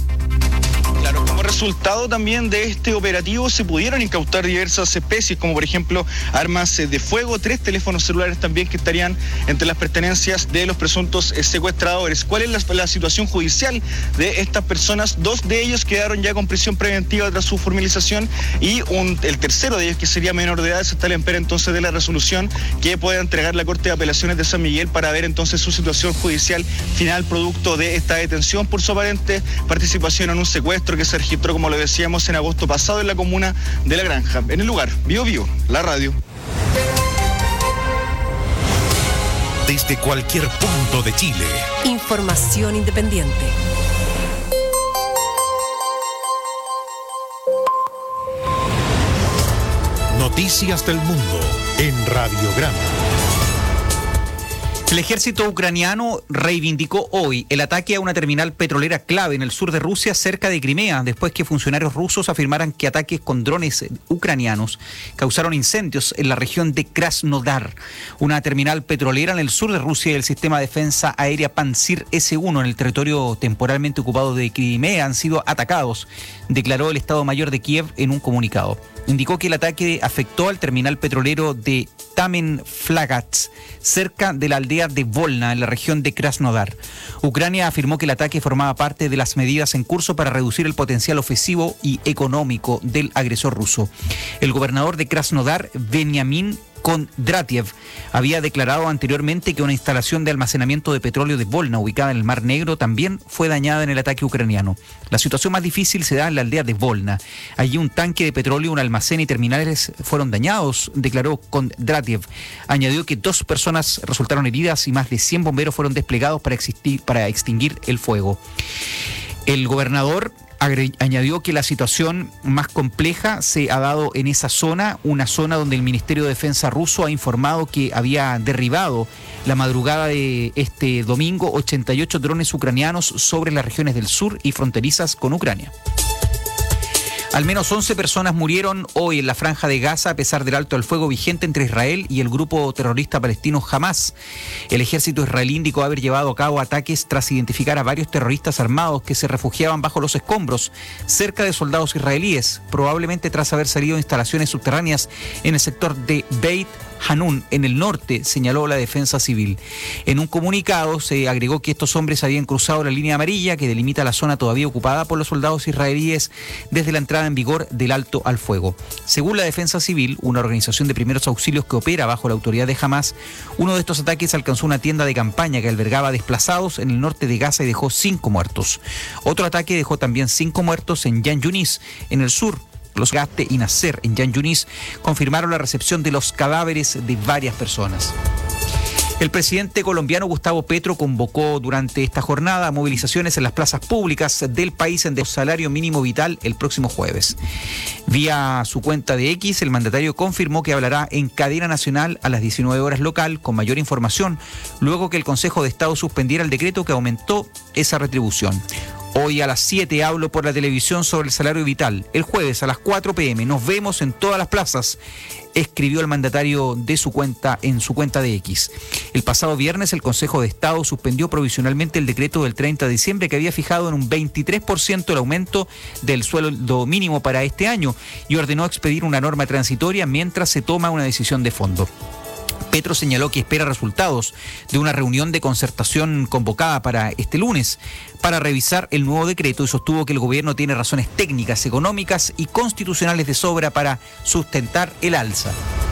Claro, como resultado también de este operativo se pudieron incautar diversas especies, como por ejemplo armas de fuego, tres teléfonos celulares también que estarían entre las pertenencias de los presuntos secuestradores. ¿Cuál es la, la situación judicial de estas personas? Dos de ellos quedaron ya con prisión preventiva tras su formalización y un, el tercero de ellos, que sería menor de edad, se está a la espera entonces de la resolución que pueda entregar la Corte de Apelaciones de San Miguel para ver entonces su situación judicial final producto de esta detención por su aparente participación en un secuestro que se registró, como lo decíamos, en agosto pasado en la comuna de La Granja. En el lugar, Bio Bio, la radio. Desde cualquier punto de Chile. Información independiente. Noticias del mundo en Radiograma. El ejército ucraniano reivindicó hoy el ataque a una terminal petrolera clave en el sur de Rusia, cerca de Crimea, después que funcionarios rusos afirmaran que ataques con drones ucranianos causaron incendios en la región de Krasnodar, una terminal petrolera en el sur de Rusia, y el sistema de defensa aérea Pantsir ese uno en el territorio temporalmente ocupado de Crimea han sido atacados, declaró el Estado Mayor de Kiev en un comunicado. Indicó que el ataque afectó al terminal petrolero de Tamen-Flagats, cerca de la aldea de Volna, en la región de Krasnodar. Ucrania afirmó que el ataque formaba parte de las medidas en curso para reducir el potencial ofensivo y económico del agresor ruso. El gobernador de Krasnodar, Benyamin Kondratiev, había declarado anteriormente que una instalación de almacenamiento de petróleo de Volna, ubicada en el Mar Negro, también fue dañada en el ataque ucraniano. La situación más difícil se da en la aldea de Volna. Allí un tanque de petróleo, un almacén y terminales fueron dañados, declaró Kondratiev. Añadió que dos personas resultaron heridas y más de cien bomberos fueron desplegados para, existir, para extinguir el fuego. El gobernador añadió que la situación más compleja se ha dado en esa zona, una zona donde el Ministerio de Defensa ruso ha informado que había derribado la madrugada de este domingo ochenta y ocho drones ucranianos sobre las regiones del sur y fronterizas con Ucrania. Al menos once personas murieron hoy en la Franja de Gaza a pesar del alto al fuego vigente entre Israel y el grupo terrorista palestino Hamas. El ejército israelí indicó haber llevado a cabo ataques tras identificar a varios terroristas armados que se refugiaban bajo los escombros cerca de soldados israelíes, probablemente tras haber salido de instalaciones subterráneas en el sector de Beit Hanun, en el norte, señaló la defensa civil. En un comunicado se agregó que estos hombres habían cruzado la línea amarilla que delimita la zona todavía ocupada por los soldados israelíes desde la entrada en vigor del alto al fuego. Según la defensa civil, una organización de primeros auxilios que opera bajo la autoridad de Hamas, uno de estos ataques alcanzó una tienda de campaña que albergaba desplazados en el norte de Gaza y dejó cinco muertos. Otro ataque dejó también cinco muertos en Yan Yunis, en el sur. Los Gaste y Nasser en Yan Yunis confirmaron la recepción de los cadáveres de varias personas. El presidente colombiano Gustavo Petro convocó durante esta jornada movilizaciones en las plazas públicas del país en el salario mínimo vital el próximo jueves. Vía su cuenta de X, el mandatario confirmó que hablará en cadena nacional a las diecinueve horas local con mayor información, luego que el Consejo de Estado suspendiera el decreto que aumentó esa retribución. Hoy a las siete hablo por la televisión sobre el salario vital. El jueves a las cuatro pe eme nos vemos en todas las plazas, escribió el mandatario de su cuenta en su cuenta de X. El pasado viernes el Consejo de Estado suspendió provisionalmente el decreto del treinta de diciembre que había fijado en un veintitrés por ciento el aumento del sueldo mínimo para este año y ordenó expedir una norma transitoria mientras se toma una decisión de fondo. Petro señaló que espera resultados de una reunión de concertación convocada para este lunes para revisar el nuevo decreto y sostuvo que el gobierno tiene razones técnicas, económicas y constitucionales de sobra para sustentar el alza.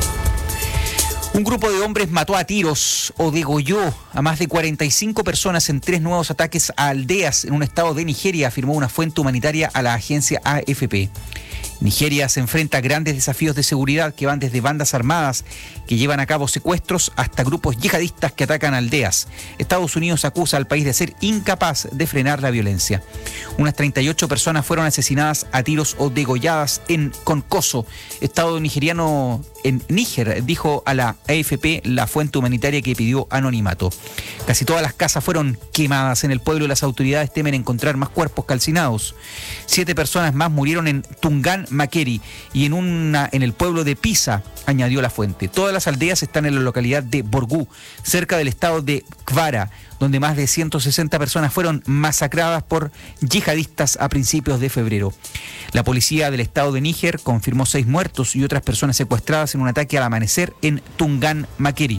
Un grupo de hombres mató a tiros o degolló a más de cuarenta y cinco personas en tres nuevos ataques a aldeas en un estado de Nigeria, afirmó una fuente humanitaria a la agencia A F P. Nigeria se enfrenta a grandes desafíos de seguridad que van desde bandas armadas que llevan a cabo secuestros hasta grupos yihadistas que atacan aldeas. Estados Unidos acusa al país de ser incapaz de frenar la violencia. Unas treinta y ocho personas fueron asesinadas a tiros o degolladas en Konkoso, estado nigeriano en Níger, dijo a la A F P la fuente humanitaria que pidió anonimato. Casi todas las casas fueron quemadas en el pueblo y las autoridades temen encontrar más cuerpos calcinados. Siete personas más murieron en Tungan Makeri y en una en el pueblo de Pisa, añadió la fuente. Todas las aldeas están en la localidad de Borgu, cerca del estado de Kwara, donde más de ciento sesenta personas fueron masacradas por yihadistas a principios de febrero. La policía del estado de Níger confirmó seis muertos y otras personas secuestradas en un ataque al amanecer en Tungan Makeri.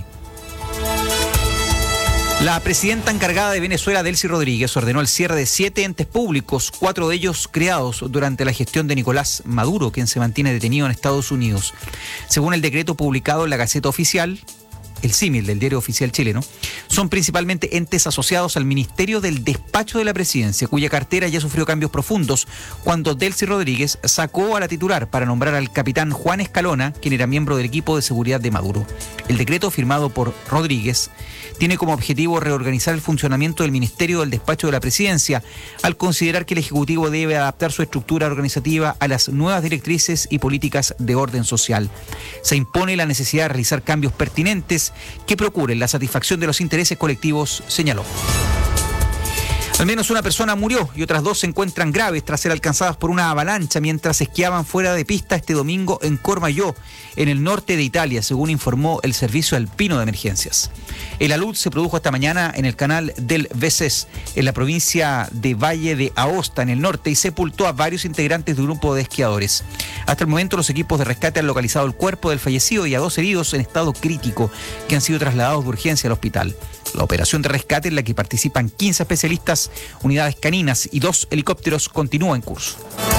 La presidenta encargada de Venezuela, Delcy Rodríguez, ordenó el cierre de siete entes públicos, cuatro de ellos creados durante la gestión de Nicolás Maduro, quien se mantiene detenido en Estados Unidos. Según el decreto publicado en la Gaceta Oficial, el símil del diario oficial chileno, son principalmente entes asociados al Ministerio del Despacho de la Presidencia, cuya cartera ya sufrió cambios profundos cuando Delcy Rodríguez sacó a la titular para nombrar al capitán Juan Escalona, quien era miembro del equipo de seguridad de Maduro. El decreto firmado por Rodríguez tiene como objetivo reorganizar el funcionamiento del Ministerio del Despacho de la Presidencia, al considerar que el Ejecutivo debe adaptar su estructura organizativa a las nuevas directrices y políticas de orden social. Se impone la necesidad de realizar cambios pertinentes que procuren la satisfacción de los intereses colectivos, señaló. Al menos una persona murió y otras dos se encuentran graves tras ser alcanzadas por una avalancha mientras esquiaban fuera de pista este domingo en Cormayó, en el norte de Italia, según informó el Servicio Alpino de Emergencias. El alud se produjo esta mañana en el canal del Veces, en la provincia de Valle de Aosta, en el norte, y sepultó a varios integrantes de un grupo de esquiadores. Hasta el momento, los equipos de rescate han localizado el cuerpo del fallecido y a dos heridos en estado crítico, que han sido trasladados de urgencia al hospital. La operación de rescate, en la que participan quince especialistas, unidades caninas y dos helicópteros, continúa en curso.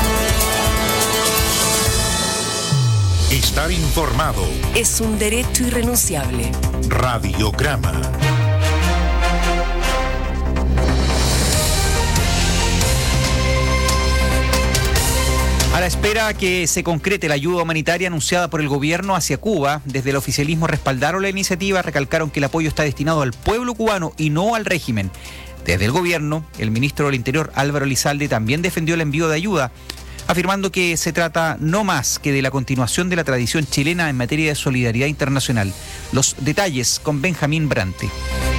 Estar informado es un derecho irrenunciable. Radiograma. A la espera que se concrete la ayuda humanitaria anunciada por el gobierno hacia Cuba, desde el oficialismo respaldaron la iniciativa, recalcaron que el apoyo está destinado al pueblo cubano y no al régimen. Desde el gobierno, el ministro del Interior, Álvaro Elizalde, también defendió el envío de ayuda, afirmando que se trata no más que de la continuación de la tradición chilena en materia de solidaridad internacional. Los detalles con Benjamín Brante.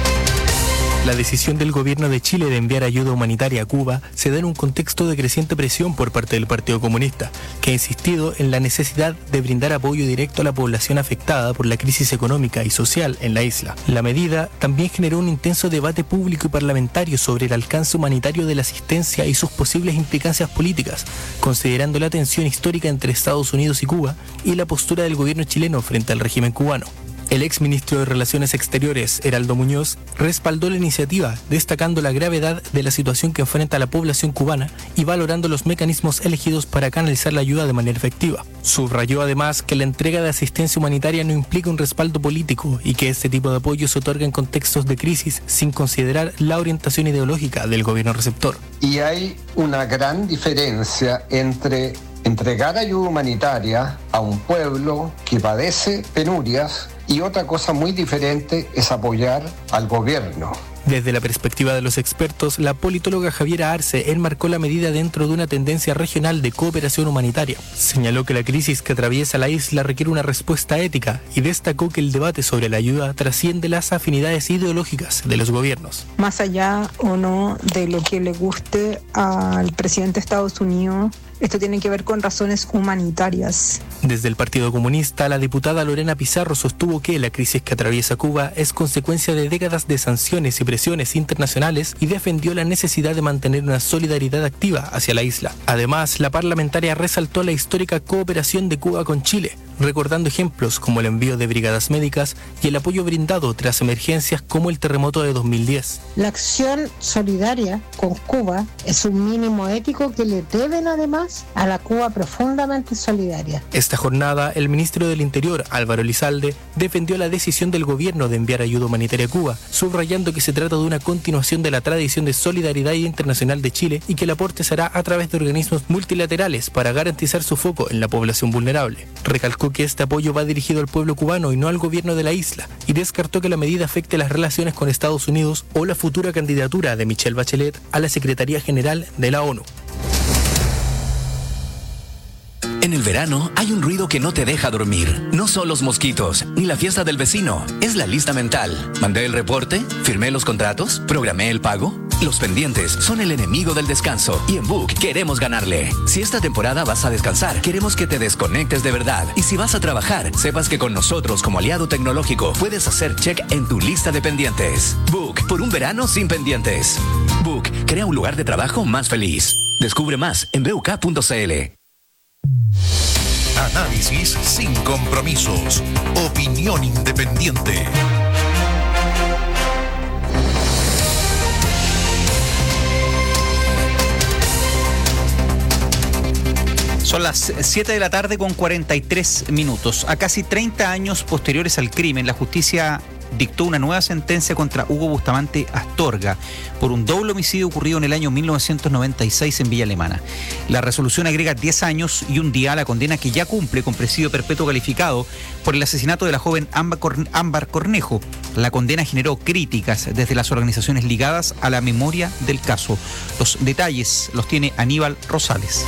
La decisión del gobierno de Chile de enviar ayuda humanitaria a Cuba se da en un contexto de creciente presión por parte del Partido Comunista, que ha insistido en la necesidad de brindar apoyo directo a la población afectada por la crisis económica y social en la isla. La medida también generó un intenso debate público y parlamentario sobre el alcance humanitario de la asistencia y sus posibles implicancias políticas, considerando la tensión histórica entre Estados Unidos y Cuba y la postura del gobierno chileno frente al régimen cubano. El exministro de Relaciones Exteriores, Heraldo Muñoz, respaldó la iniciativa, destacando la gravedad de la situación que enfrenta la población cubana y valorando los mecanismos elegidos para canalizar la ayuda de manera efectiva. Subrayó además que la entrega de asistencia humanitaria no implica un respaldo político y que este tipo de apoyo se otorga en contextos de crisis sin considerar la orientación ideológica del gobierno receptor. Y hay una gran diferencia entre entregar ayuda humanitaria a un pueblo que padece penurias y otra cosa muy diferente es apoyar al gobierno. Desde la perspectiva de los expertos, la politóloga Javiera Arce enmarcó la medida dentro de una tendencia regional de cooperación humanitaria. Señaló que la crisis que atraviesa la isla requiere una respuesta ética y destacó que el debate sobre la ayuda trasciende las afinidades ideológicas de los gobiernos. Más allá o no de lo que le guste al presidente de Estados Unidos, esto tiene que ver con razones humanitarias. Desde el Partido Comunista, la diputada Lorena Pizarro sostuvo que la crisis que atraviesa Cuba es consecuencia de décadas de sanciones y presiones internacionales y defendió la necesidad de mantener una solidaridad activa hacia la isla. Además, la parlamentaria resaltó la histórica cooperación de Cuba con Chile, recordando ejemplos como el envío de brigadas médicas y el apoyo brindado tras emergencias como el terremoto de dos mil diez. La acción solidaria con Cuba es un mínimo ético que le deben además a la Cuba profundamente solidaria. Esta jornada, el ministro del Interior, Álvaro Elizalde, defendió la decisión del gobierno de enviar ayuda humanitaria a Cuba, subrayando que se trata de una continuación de la tradición de solidaridad internacional de Chile y que el aporte será a través de organismos multilaterales para garantizar su foco en la población vulnerable. Recalcó que este apoyo va dirigido al pueblo cubano y no al gobierno de la isla, y descartó que la medida afecte las relaciones con Estados Unidos o la futura candidatura de Michelle Bachelet a la Secretaría General de la ONU. En el verano hay un ruido que no te deja dormir. No son los mosquitos, ni la fiesta del vecino. Es la lista mental. Mandé el reporte, firmé los contratos, programé el pago. Los pendientes son el enemigo del descanso y en Book queremos ganarle. Si esta temporada vas a descansar, queremos que te desconectes de verdad. Y si vas a trabajar, sepas que con nosotros como aliado tecnológico puedes hacer check en tu lista de pendientes. Book, por un verano sin pendientes. Book, crea un lugar de trabajo más feliz. Descubre más en b u k punto c l. Análisis sin compromisos. Opinión independiente. Son las siete de la tarde con cuarenta y tres minutos. A casi treinta años posteriores al crimen, la justicia dictó una nueva sentencia contra Hugo Bustamante Astorga por un doble homicidio ocurrido en el año mil novecientos noventa y seis en Villa Alemana. La resolución agrega diez años y un día a la condena que ya cumple con presidio perpetuo calificado por el asesinato de la joven Ámbar Cornejo. La condena generó críticas desde las organizaciones ligadas a la memoria del caso. Los detalles los tiene Aníbal Rosales.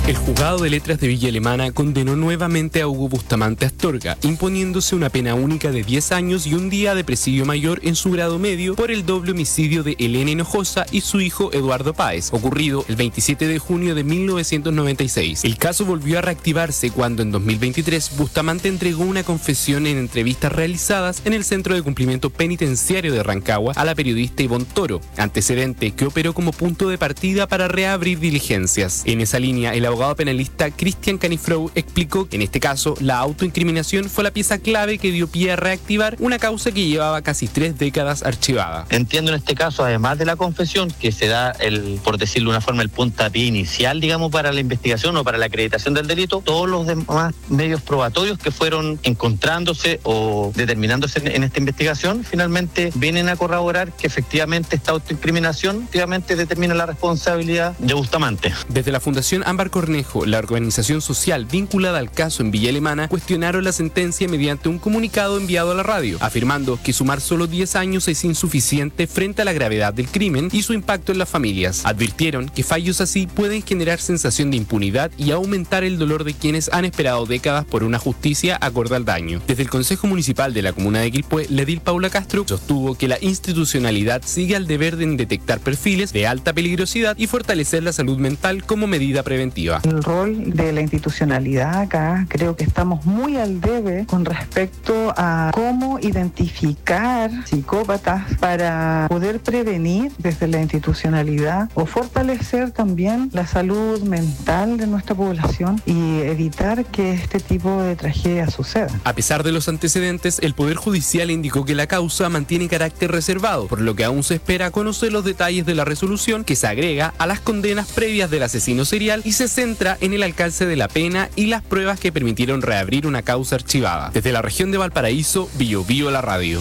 El juzgado de letras de Villa Alemana condenó nuevamente a Hugo Bustamante Astorga, imponiéndose una pena única de diez años y un día de presidio mayor en su grado medio por el doble homicidio de Elena Hinojosa y su hijo Eduardo Páez, ocurrido el veintisiete de junio de mil novecientos noventa y seis. El caso volvió a reactivarse cuando en dos mil veintitrés Bustamante entregó una confesión en entrevistas realizadas en el Centro de Cumplimiento Penitenciario de Rancagua a la periodista Ivonne Toro, antecedente que operó como punto de partida para reabrir diligencias. En esa línea, el abogado penalista Christian Canifrou explicó que en este caso la autoincriminación fue la pieza clave que dio pie a reactivar una causa que llevaba casi tres décadas archivada. Entiendo en este caso, además de la confesión, que se da, el, por decirlo de una forma, el puntapié inicial, digamos, para la investigación o para la acreditación del delito, todos los demás medios probatorios que fueron encontrándose o determinándose en, en esta investigación, finalmente vienen a corroborar que efectivamente esta autoincriminación efectivamente determina la responsabilidad de Bustamante. Desde la Fundación Ámbar Cornejo, la organización social vinculada al caso en Villa Alemana, cuestionaron la sentencia mediante un comunicado enviado a la radio, afirmando que sumar solo diez años es insuficiente frente a la gravedad del crimen y su impacto en las familias. Advirtieron que fallos así pueden generar sensación de impunidad y aumentar el dolor de quienes han esperado décadas por una justicia acorde al daño. Desde el Consejo Municipal de la Comuna de Quilpué, la edil Paula Castro sostuvo que la institucionalidad sigue al deber de detectar perfiles de alta peligrosidad y fortalecer la salud mental como medida preventiva. El rol de la institucionalidad acá, creo que estamos muy al debe con respecto a cómo identificar psicópatas para poder prevenir desde la institucionalidad o fortalecer también la salud mental de nuestra población y evitar que este tipo de tragedias sucedan. A pesar de los antecedentes, el Poder Judicial indicó que la causa mantiene carácter reservado, por lo que aún se espera conocer los detalles de la resolución que se agrega a las condenas previas del asesino serial y se centra en el alcance de la pena y las pruebas que permitieron reabrir una causa archivada. Desde la región de Valparaíso, Bio Bio la radio.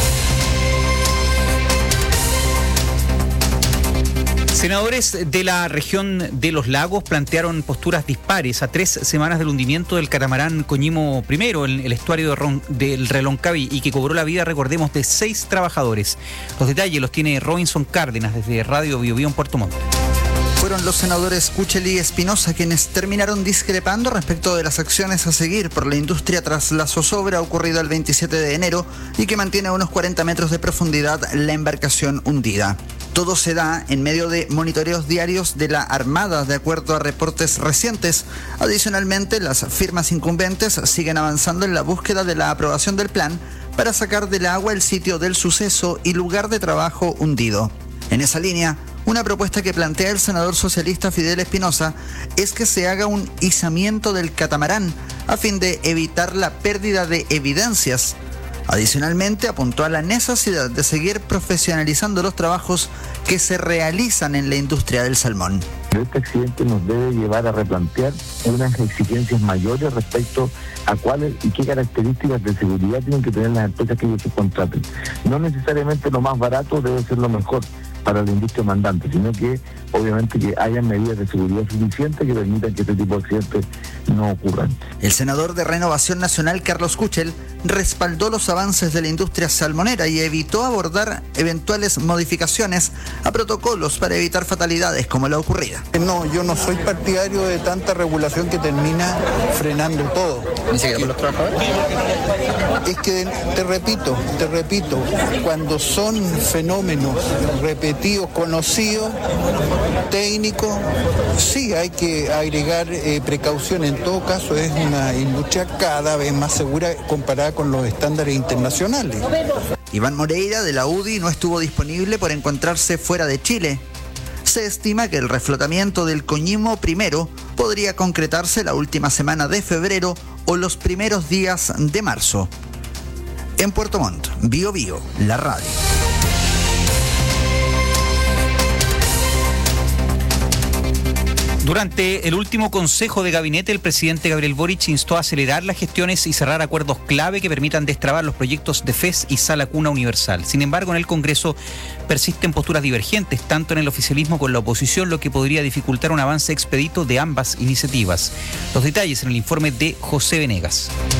Senadores de la región de los lagos plantearon posturas dispares a tres semanas del hundimiento del catamarán Coñimo primero en el estuario de Ron, del Reloncaví y que cobró la vida, recordemos, de seis trabajadores. Los detalles los tiene Robinson Cárdenas desde Radio Bio Bio en Puerto Montt. Fueron los senadores Kuchel y Espinosa quienes terminaron discrepando respecto de las acciones a seguir por la industria tras la zozobra ocurrida el veintisiete de enero y que mantiene a unos cuarenta metros de profundidad la embarcación hundida. Todo se da en medio de monitoreos diarios de la Armada, de acuerdo a reportes recientes. Adicionalmente, las firmas incumbentes siguen avanzando en la búsqueda de la aprobación del plan para sacar del agua el sitio del suceso y lugar de trabajo hundido. En esa línea, una propuesta que plantea el senador socialista Fidel Espinosa es que se haga un izamiento del catamarán a fin de evitar la pérdida de evidencias. Adicionalmente, apuntó a la necesidad de seguir profesionalizando los trabajos que se realizan en la industria del salmón. Este accidente nos debe llevar a replantear unas exigencias mayores respecto a cuáles y qué características de seguridad tienen que tener las empresas que ellos se contraten. No necesariamente lo más barato debe ser lo mejor para la industria mandante, sino que obviamente que haya medidas de seguridad suficientes que permitan que este tipo de accidentes no ocurran. El senador de Renovación Nacional, Carlos Kuchel, respaldó los avances de la industria salmonera y evitó abordar eventuales modificaciones a protocolos para evitar fatalidades como la ocurrida. No, yo no soy partidario de tanta regulación que termina frenando todo. ¿Ni siquiera por los trabajadores? Es que, te repito, te repito, cuando son fenómenos repetidos, conocidos, técnicos, sí hay que agregar eh, precaución. En todo caso, es una industria cada vez más segura comparada con los estándares internacionales. Iván Moreira, de la U D I, no estuvo disponible por encontrarse fuera de Chile. Se estima que el reflotamiento del Coñimo primero podría concretarse la última semana de febrero o los primeros días de marzo. En Puerto Montt, Bio Bio, la radio. Durante el último consejo de gabinete, el presidente Gabriel Boric instó a acelerar las gestiones y cerrar acuerdos clave que permitan destrabar los proyectos de F E S y Sala Cuna Universal. Sin embargo, en el Congreso persisten posturas divergentes, tanto en el oficialismo como en la oposición, lo que podría dificultar un avance expedito de ambas iniciativas. Los detalles en el informe de José Venegas.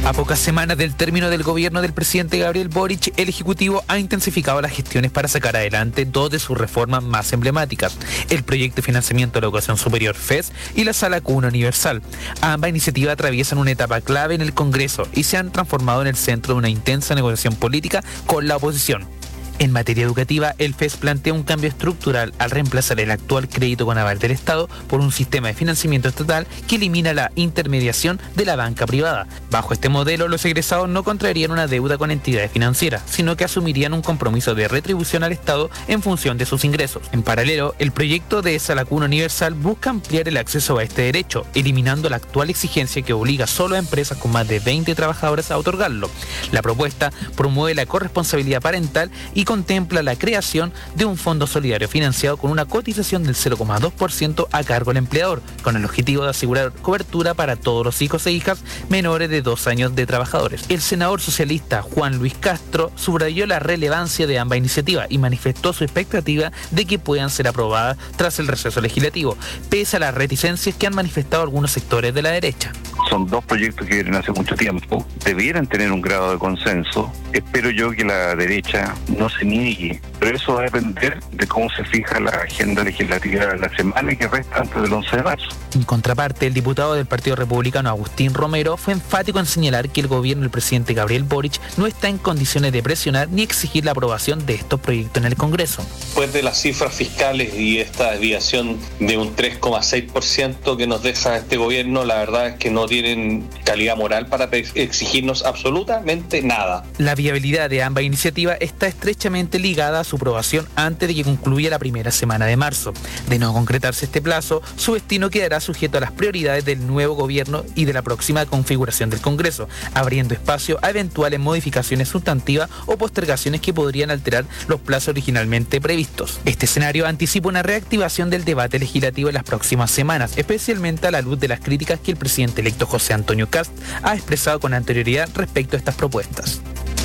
A pocas semanas del término del gobierno del presidente Gabriel Boric, el Ejecutivo ha intensificado las gestiones para sacar adelante dos de sus reformas más emblemáticas, el Proyecto de Financiamiento de la Educación Superior F E S y la Sala Cuna Universal. Ambas iniciativas atraviesan una etapa clave en el Congreso y se han transformado en el centro de una intensa negociación política con la oposición. En materia educativa, el F E S plantea un cambio estructural al reemplazar el actual crédito con aval del Estado por un sistema de financiamiento estatal que elimina la intermediación de la banca privada. Bajo este modelo, los egresados no contraerían una deuda con entidades financieras, sino que asumirían un compromiso de retribución al Estado en función de sus ingresos. En paralelo, el proyecto de Sala Cuna Universal busca ampliar el acceso a este derecho, eliminando la actual exigencia que obliga solo a empresas con más de veinte trabajadores a otorgarlo. La propuesta promueve la corresponsabilidad parental y contempla la creación de un fondo solidario financiado con una cotización del cero coma dos por ciento a cargo del empleador, con el objetivo de asegurar cobertura para todos los hijos e hijas menores de dos años de trabajadores. El senador socialista Juan Luis Castro subrayó la relevancia de ambas iniciativas y manifestó su expectativa de que puedan ser aprobadas tras el receso legislativo, pese a las reticencias que han manifestado algunos sectores de la derecha. Son dos proyectos que vienen hace mucho tiempo, debieran tener un grado de consenso. Espero yo que la derecha no se niegue, pero eso va a depender de cómo se fija la agenda legislativa de la semana que resta antes del once de marzo. En contraparte, el diputado del Partido Republicano Agustín Romero fue enfático en señalar que el gobierno del presidente Gabriel Boric no está en condiciones de presionar ni exigir la aprobación de estos proyectos en el Congreso. Después de las cifras fiscales y esta desviación de un tres coma seis por ciento que nos deja este gobierno, la verdad es que no tienen calidad moral para exigirnos absolutamente nada. La viabilidad de ambas iniciativas está estrechamente ligada a su aprobación antes de que concluya la primera semana de marzo. De no concretarse este plazo, su destino quedará sujeto a las prioridades del nuevo gobierno y de la próxima configuración del Congreso, abriendo espacio a eventuales modificaciones sustantivas o postergaciones que podrían alterar los plazos originalmente previstos. Este escenario anticipa una reactivación del debate legislativo en las próximas semanas, especialmente a la luz de las críticas que el presidente electo José Antonio Kast ha expresado con anterioridad respecto a estas propuestas.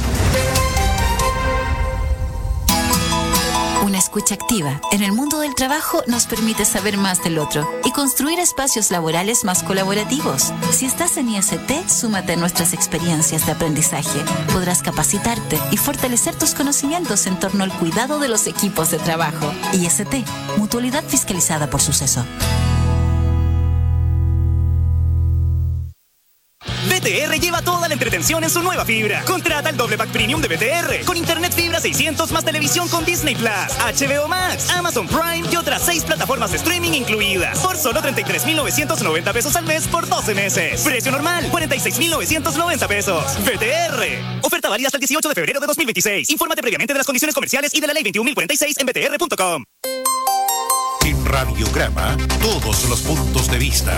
Una escucha activa en el mundo del trabajo nos permite saber más del otro y construir espacios laborales más colaborativos. Si estás en I S T, súmate a nuestras experiencias de aprendizaje. Podrás capacitarte y fortalecer tus conocimientos en torno al cuidado de los equipos de trabajo. I S T, mutualidad fiscalizada por Suceso. B T R lleva toda la entretención en su nueva fibra. Contrata el doble pack premium de B T R con internet fibra seiscientos más televisión con Disney Plus, H B O Max, Amazon Prime y otras seis plataformas de streaming incluidas por solo treinta y tres mil novecientos noventa pesos al mes por doce meses. Precio normal cuarenta y seis mil novecientos noventa pesos. B T R. Oferta válida hasta el dieciocho de febrero de dos mil veintiséis. Infórmate previamente de las condiciones comerciales y de la ley veintiún mil cuarenta y seis en b t r punto com. En Radiograma, todos los puntos de vista.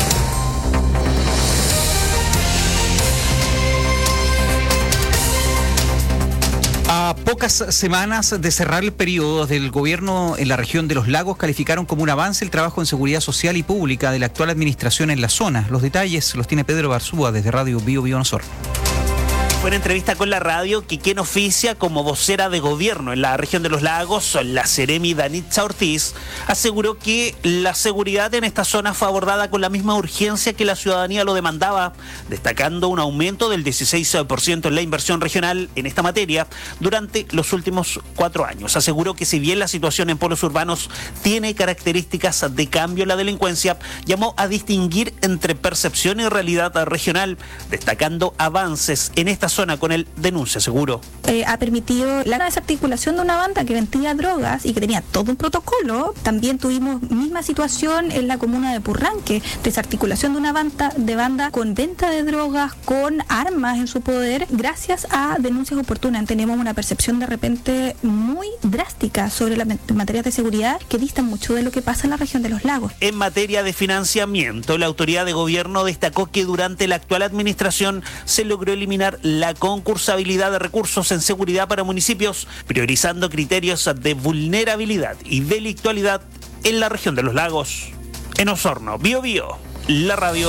A pocas semanas de cerrar el periodo del gobierno en la región de Los Lagos, calificaron como un avance el trabajo en seguridad social y pública de la actual administración en la zona. Los detalles los tiene Pedro Barzúa desde Radio Bio Bio Nosor. Fue en entrevista con la radio que quien oficia como vocera de gobierno en la región de Los Lagos, la Seremi Danitza Ortiz, aseguró que la seguridad en esta zona fue abordada con la misma urgencia que la ciudadanía lo demandaba, destacando un aumento del dieciséis por ciento en la inversión regional en esta materia durante los últimos cuatro años. Aseguró que si bien la situación en polos urbanos tiene características de cambio en la delincuencia, llamó a distinguir entre percepción y realidad regional, destacando avances en esta zona con el Denuncia Seguro. Eh, ha permitido la desarticulación de una banda que vendía drogas y que tenía todo un protocolo. También tuvimos misma situación en la comuna de Purranque, desarticulación de una banda, de banda con venta de drogas, con armas en su poder, gracias a denuncias oportunas. Tenemos una percepción de repente muy drástica sobre las materias de seguridad que distan mucho de lo que pasa en la región de Los Lagos. En materia de financiamiento, la autoridad de gobierno destacó que durante la actual administración se logró eliminar la concursabilidad de recursos en seguridad para municipios, priorizando criterios de vulnerabilidad y delictualidad en la región de Los Lagos. En Osorno, Bio Bio, la radio.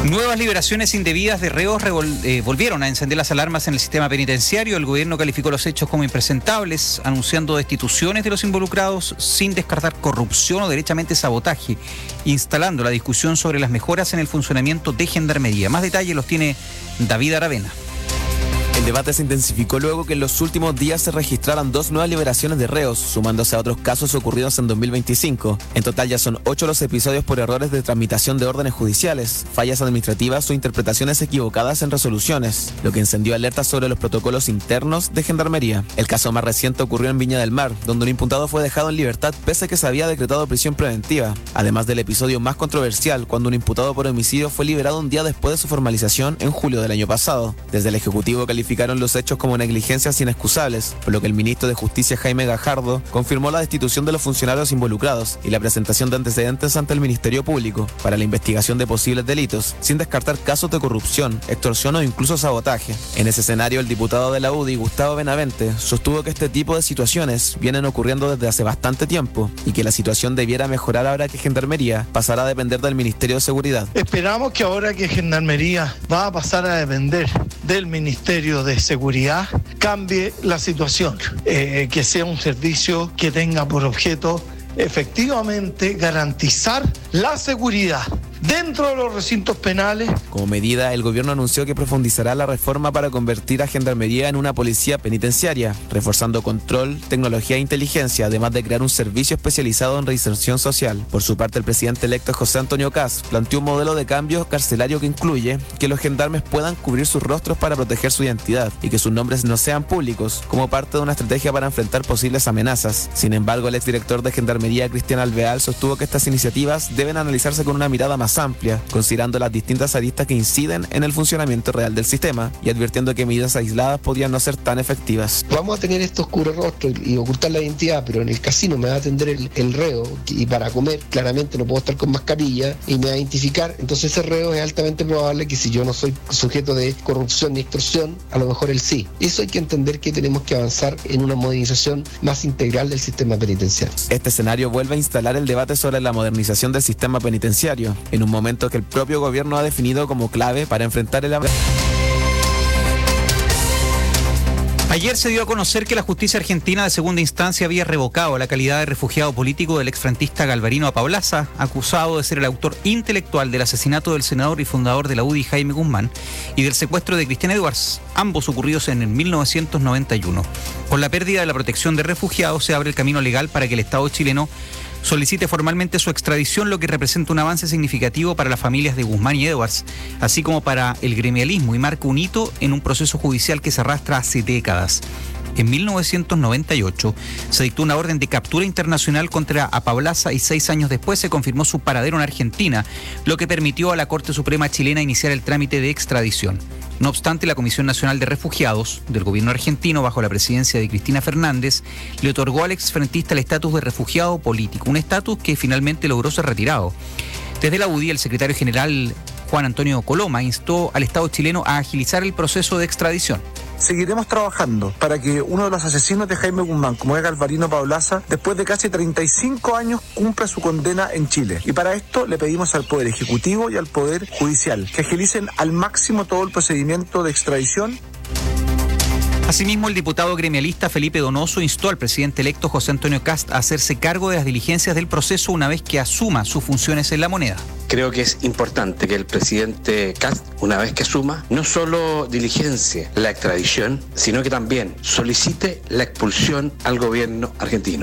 Nuevas liberaciones indebidas de reos revol- eh, volvieron a encender las alarmas en el sistema penitenciario. El gobierno calificó los hechos como impresentables, anunciando destituciones de los involucrados sin descartar corrupción o derechamente sabotaje, instalando la discusión sobre las mejoras en el funcionamiento de Gendarmería. Más detalles los tiene David Aravena. El debate se intensificó luego que en los últimos días se registraran dos nuevas liberaciones de reos, sumándose a otros casos ocurridos en dos mil veinticinco. En total ya son ocho los episodios por errores de tramitación de órdenes judiciales, fallas administrativas o interpretaciones equivocadas en resoluciones, lo que encendió alertas sobre los protocolos internos de Gendarmería. El caso más reciente ocurrió en Viña del Mar, donde un imputado fue dejado en libertad pese a que se había decretado prisión preventiva, además del episodio más controversial, cuando un imputado por homicidio fue liberado un día después de su formalización en julio del año pasado. Desde el Ejecutivo calificaron los hechos como negligencias inexcusables, por lo que el ministro de Justicia Jaime Gajardo confirmó la destitución de los funcionarios involucrados y la presentación de antecedentes ante el Ministerio Público para la investigación de posibles delitos, sin descartar casos de corrupción, extorsión o incluso sabotaje. En ese escenario, el diputado de la U D I, Gustavo Benavente, sostuvo que este tipo de situaciones vienen ocurriendo desde hace bastante tiempo y que la situación debiera mejorar ahora que Gendarmería pasará a depender del Ministerio de Seguridad. Esperamos que ahora que Gendarmería va a pasar a depender del Ministerio de Seguridad, cambie la situación, eh, que sea un servicio que tenga por objeto efectivamente garantizar la seguridad dentro de los recintos penales. Como medida, el gobierno anunció que profundizará la reforma para convertir a Gendarmería en una policía penitenciaria, reforzando control, tecnología e inteligencia, además de crear un servicio especializado en reinserción social. Por su parte, el presidente electo José Antonio Kast planteó un modelo de cambio carcelario que incluye que los gendarmes puedan cubrir sus rostros para proteger su identidad y que sus nombres no sean públicos, como parte de una estrategia para enfrentar posibles amenazas. Sin embargo, el exdirector de Gendarmería, Cristian Alvear, sostuvo que estas iniciativas deben analizarse con una mirada más amplia, considerando las distintas aristas que inciden en el funcionamiento real del sistema y advirtiendo que medidas aisladas podrían no ser tan efectivas. Vamos a tener estos cubrerrostros y ocultar la identidad, pero en el casino me va a atender el, el reo y para comer claramente no puedo estar con mascarilla y me va a identificar, entonces ese reo es altamente probable que si yo no soy sujeto de corrupción ni extorsión, a lo mejor él sí. Eso hay que entender que tenemos que avanzar en una modernización más integral del sistema penitenciario. Este escenario vuelve a instalar el debate sobre la modernización del sistema penitenciario, en un momento que el propio gobierno ha definido como clave para enfrentar el... Ayer se dio a conocer que la justicia argentina de segunda instancia había revocado la calidad de refugiado político del exfrentista Galvarino Apaolaza, acusado de ser el autor intelectual del asesinato del senador y fundador de la U D I Jaime Guzmán y del secuestro de Cristian Edwards, ambos ocurridos en el mil novecientos noventa y uno. Con la pérdida de la protección de refugiados se abre el camino legal para que el Estado chileno solicite formalmente su extradición, lo que representa un avance significativo para las familias de Guzmán y Edwards, así como para el gremialismo, y marca un hito en un proceso judicial que se arrastra hace décadas. En mil novecientos noventa y ocho se dictó una orden de captura internacional contra Apaolaza y seis años después se confirmó su paradero en Argentina, lo que permitió a la Corte Suprema chilena iniciar el trámite de extradición. No obstante, la Comisión Nacional de Refugiados del gobierno argentino, bajo la presidencia de Cristina Fernández, le otorgó al exfrentista el estatus de refugiado político, un estatus que finalmente logró ser retirado. Desde la U D I, el secretario general Juan Antonio Coloma instó al Estado chileno a agilizar el proceso de extradición. Seguiremos trabajando para que uno de los asesinos de Jaime Guzmán, como es Galvarino Apaolaza, después de casi treinta y cinco años cumpla su condena en Chile. Y para esto le pedimos al Poder Ejecutivo y al Poder Judicial que agilicen al máximo todo el procedimiento de extradición. Asimismo, el diputado gremialista Felipe Donoso instó al presidente electo José Antonio Kast a hacerse cargo de las diligencias del proceso una vez que asuma sus funciones en la moneda. Creo que es importante que el presidente Kast, una vez que asuma, no solo diligencie la extradición, sino que también solicite la expulsión al gobierno argentino.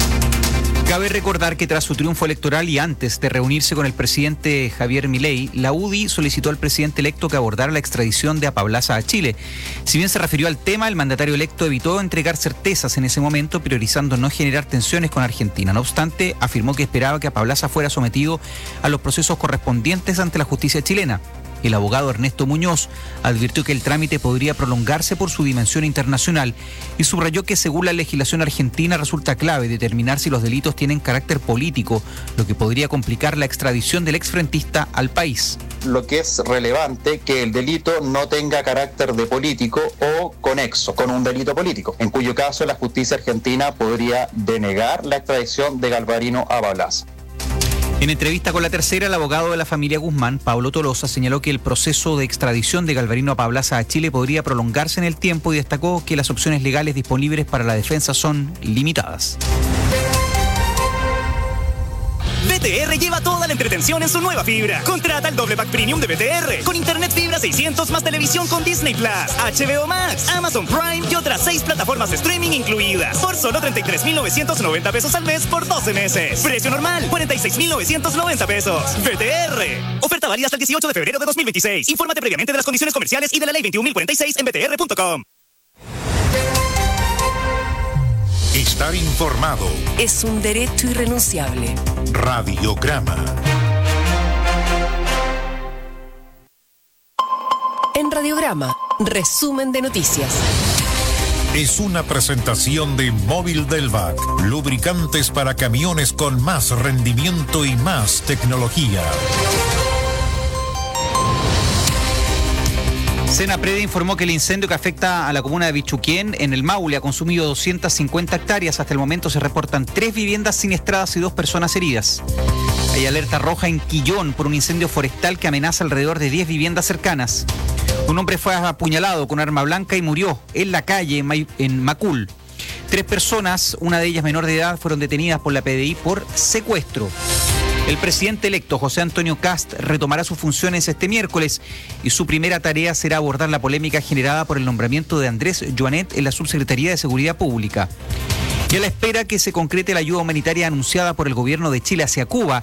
Cabe recordar que tras su triunfo electoral y antes de reunirse con el presidente Javier Milei, la U D I solicitó al presidente electo que abordara la extradición de Apaolaza a Chile. Si bien se refirió al tema, el mandatario electo evitó entregar certezas en ese momento, priorizando no generar tensiones con Argentina. No obstante, afirmó que esperaba que Apaolaza fuera sometido a los procesos correspondientes ante la justicia chilena. El abogado Ernesto Muñoz advirtió que el trámite podría prolongarse por su dimensión internacional y subrayó que según la legislación argentina resulta clave determinar si los delitos tienen carácter político, lo que podría complicar la extradición del exfrentista al país. Lo que es relevante que el delito no tenga carácter de político o conexo con un delito político, en cuyo caso la justicia argentina podría denegar la extradición de Galvarino Apaolaza. En entrevista con La Tercera, el abogado de la familia Guzmán, Pablo Tolosa, señaló que el proceso de extradición de Galvarino Pablaza a Chile podría prolongarse en el tiempo y destacó que las opciones legales disponibles para la defensa son limitadas. B T R lleva toda la entretención en su nueva fibra. Contrata el doble pack premium de B T R con internet fibra seiscientos más televisión con Disney Plus, H B O Max, Amazon Prime y otras seis plataformas de streaming incluidas por solo treinta y tres mil novecientos noventa pesos al mes por doce meses. Precio normal cuarenta y seis mil novecientos noventa pesos. B T R. Oferta válida hasta el dieciocho de febrero de dos mil veintiséis. Infórmate previamente de las condiciones comerciales y de la ley veintiún mil cuarenta y seis en b t r punto com. Estar informado es un derecho irrenunciable. Radiograma. En Radiograma, resumen de noticias. Es una presentación de Móvil Delvac, lubricantes para camiones con más rendimiento y más tecnología. Senaprede informó que el incendio que afecta a la comuna de Bichuquén en el Maule ha consumido doscientas cincuenta hectáreas. Hasta el momento se reportan tres viviendas siniestradas y dos personas heridas. Hay alerta roja en Quillón por un incendio forestal que amenaza alrededor de diez viviendas cercanas. Un hombre fue apuñalado con arma blanca y murió en la calle en Macul. Tres personas, una de ellas menor de edad, fueron detenidas por la P D I por secuestro. El presidente electo, José Antonio Kast, retomará sus funciones este miércoles y su primera tarea será abordar la polémica generada por el nombramiento de Andrés Joanet en la Subsecretaría de Seguridad Pública. Y a la espera que se concrete la ayuda humanitaria anunciada por el gobierno de Chile hacia Cuba,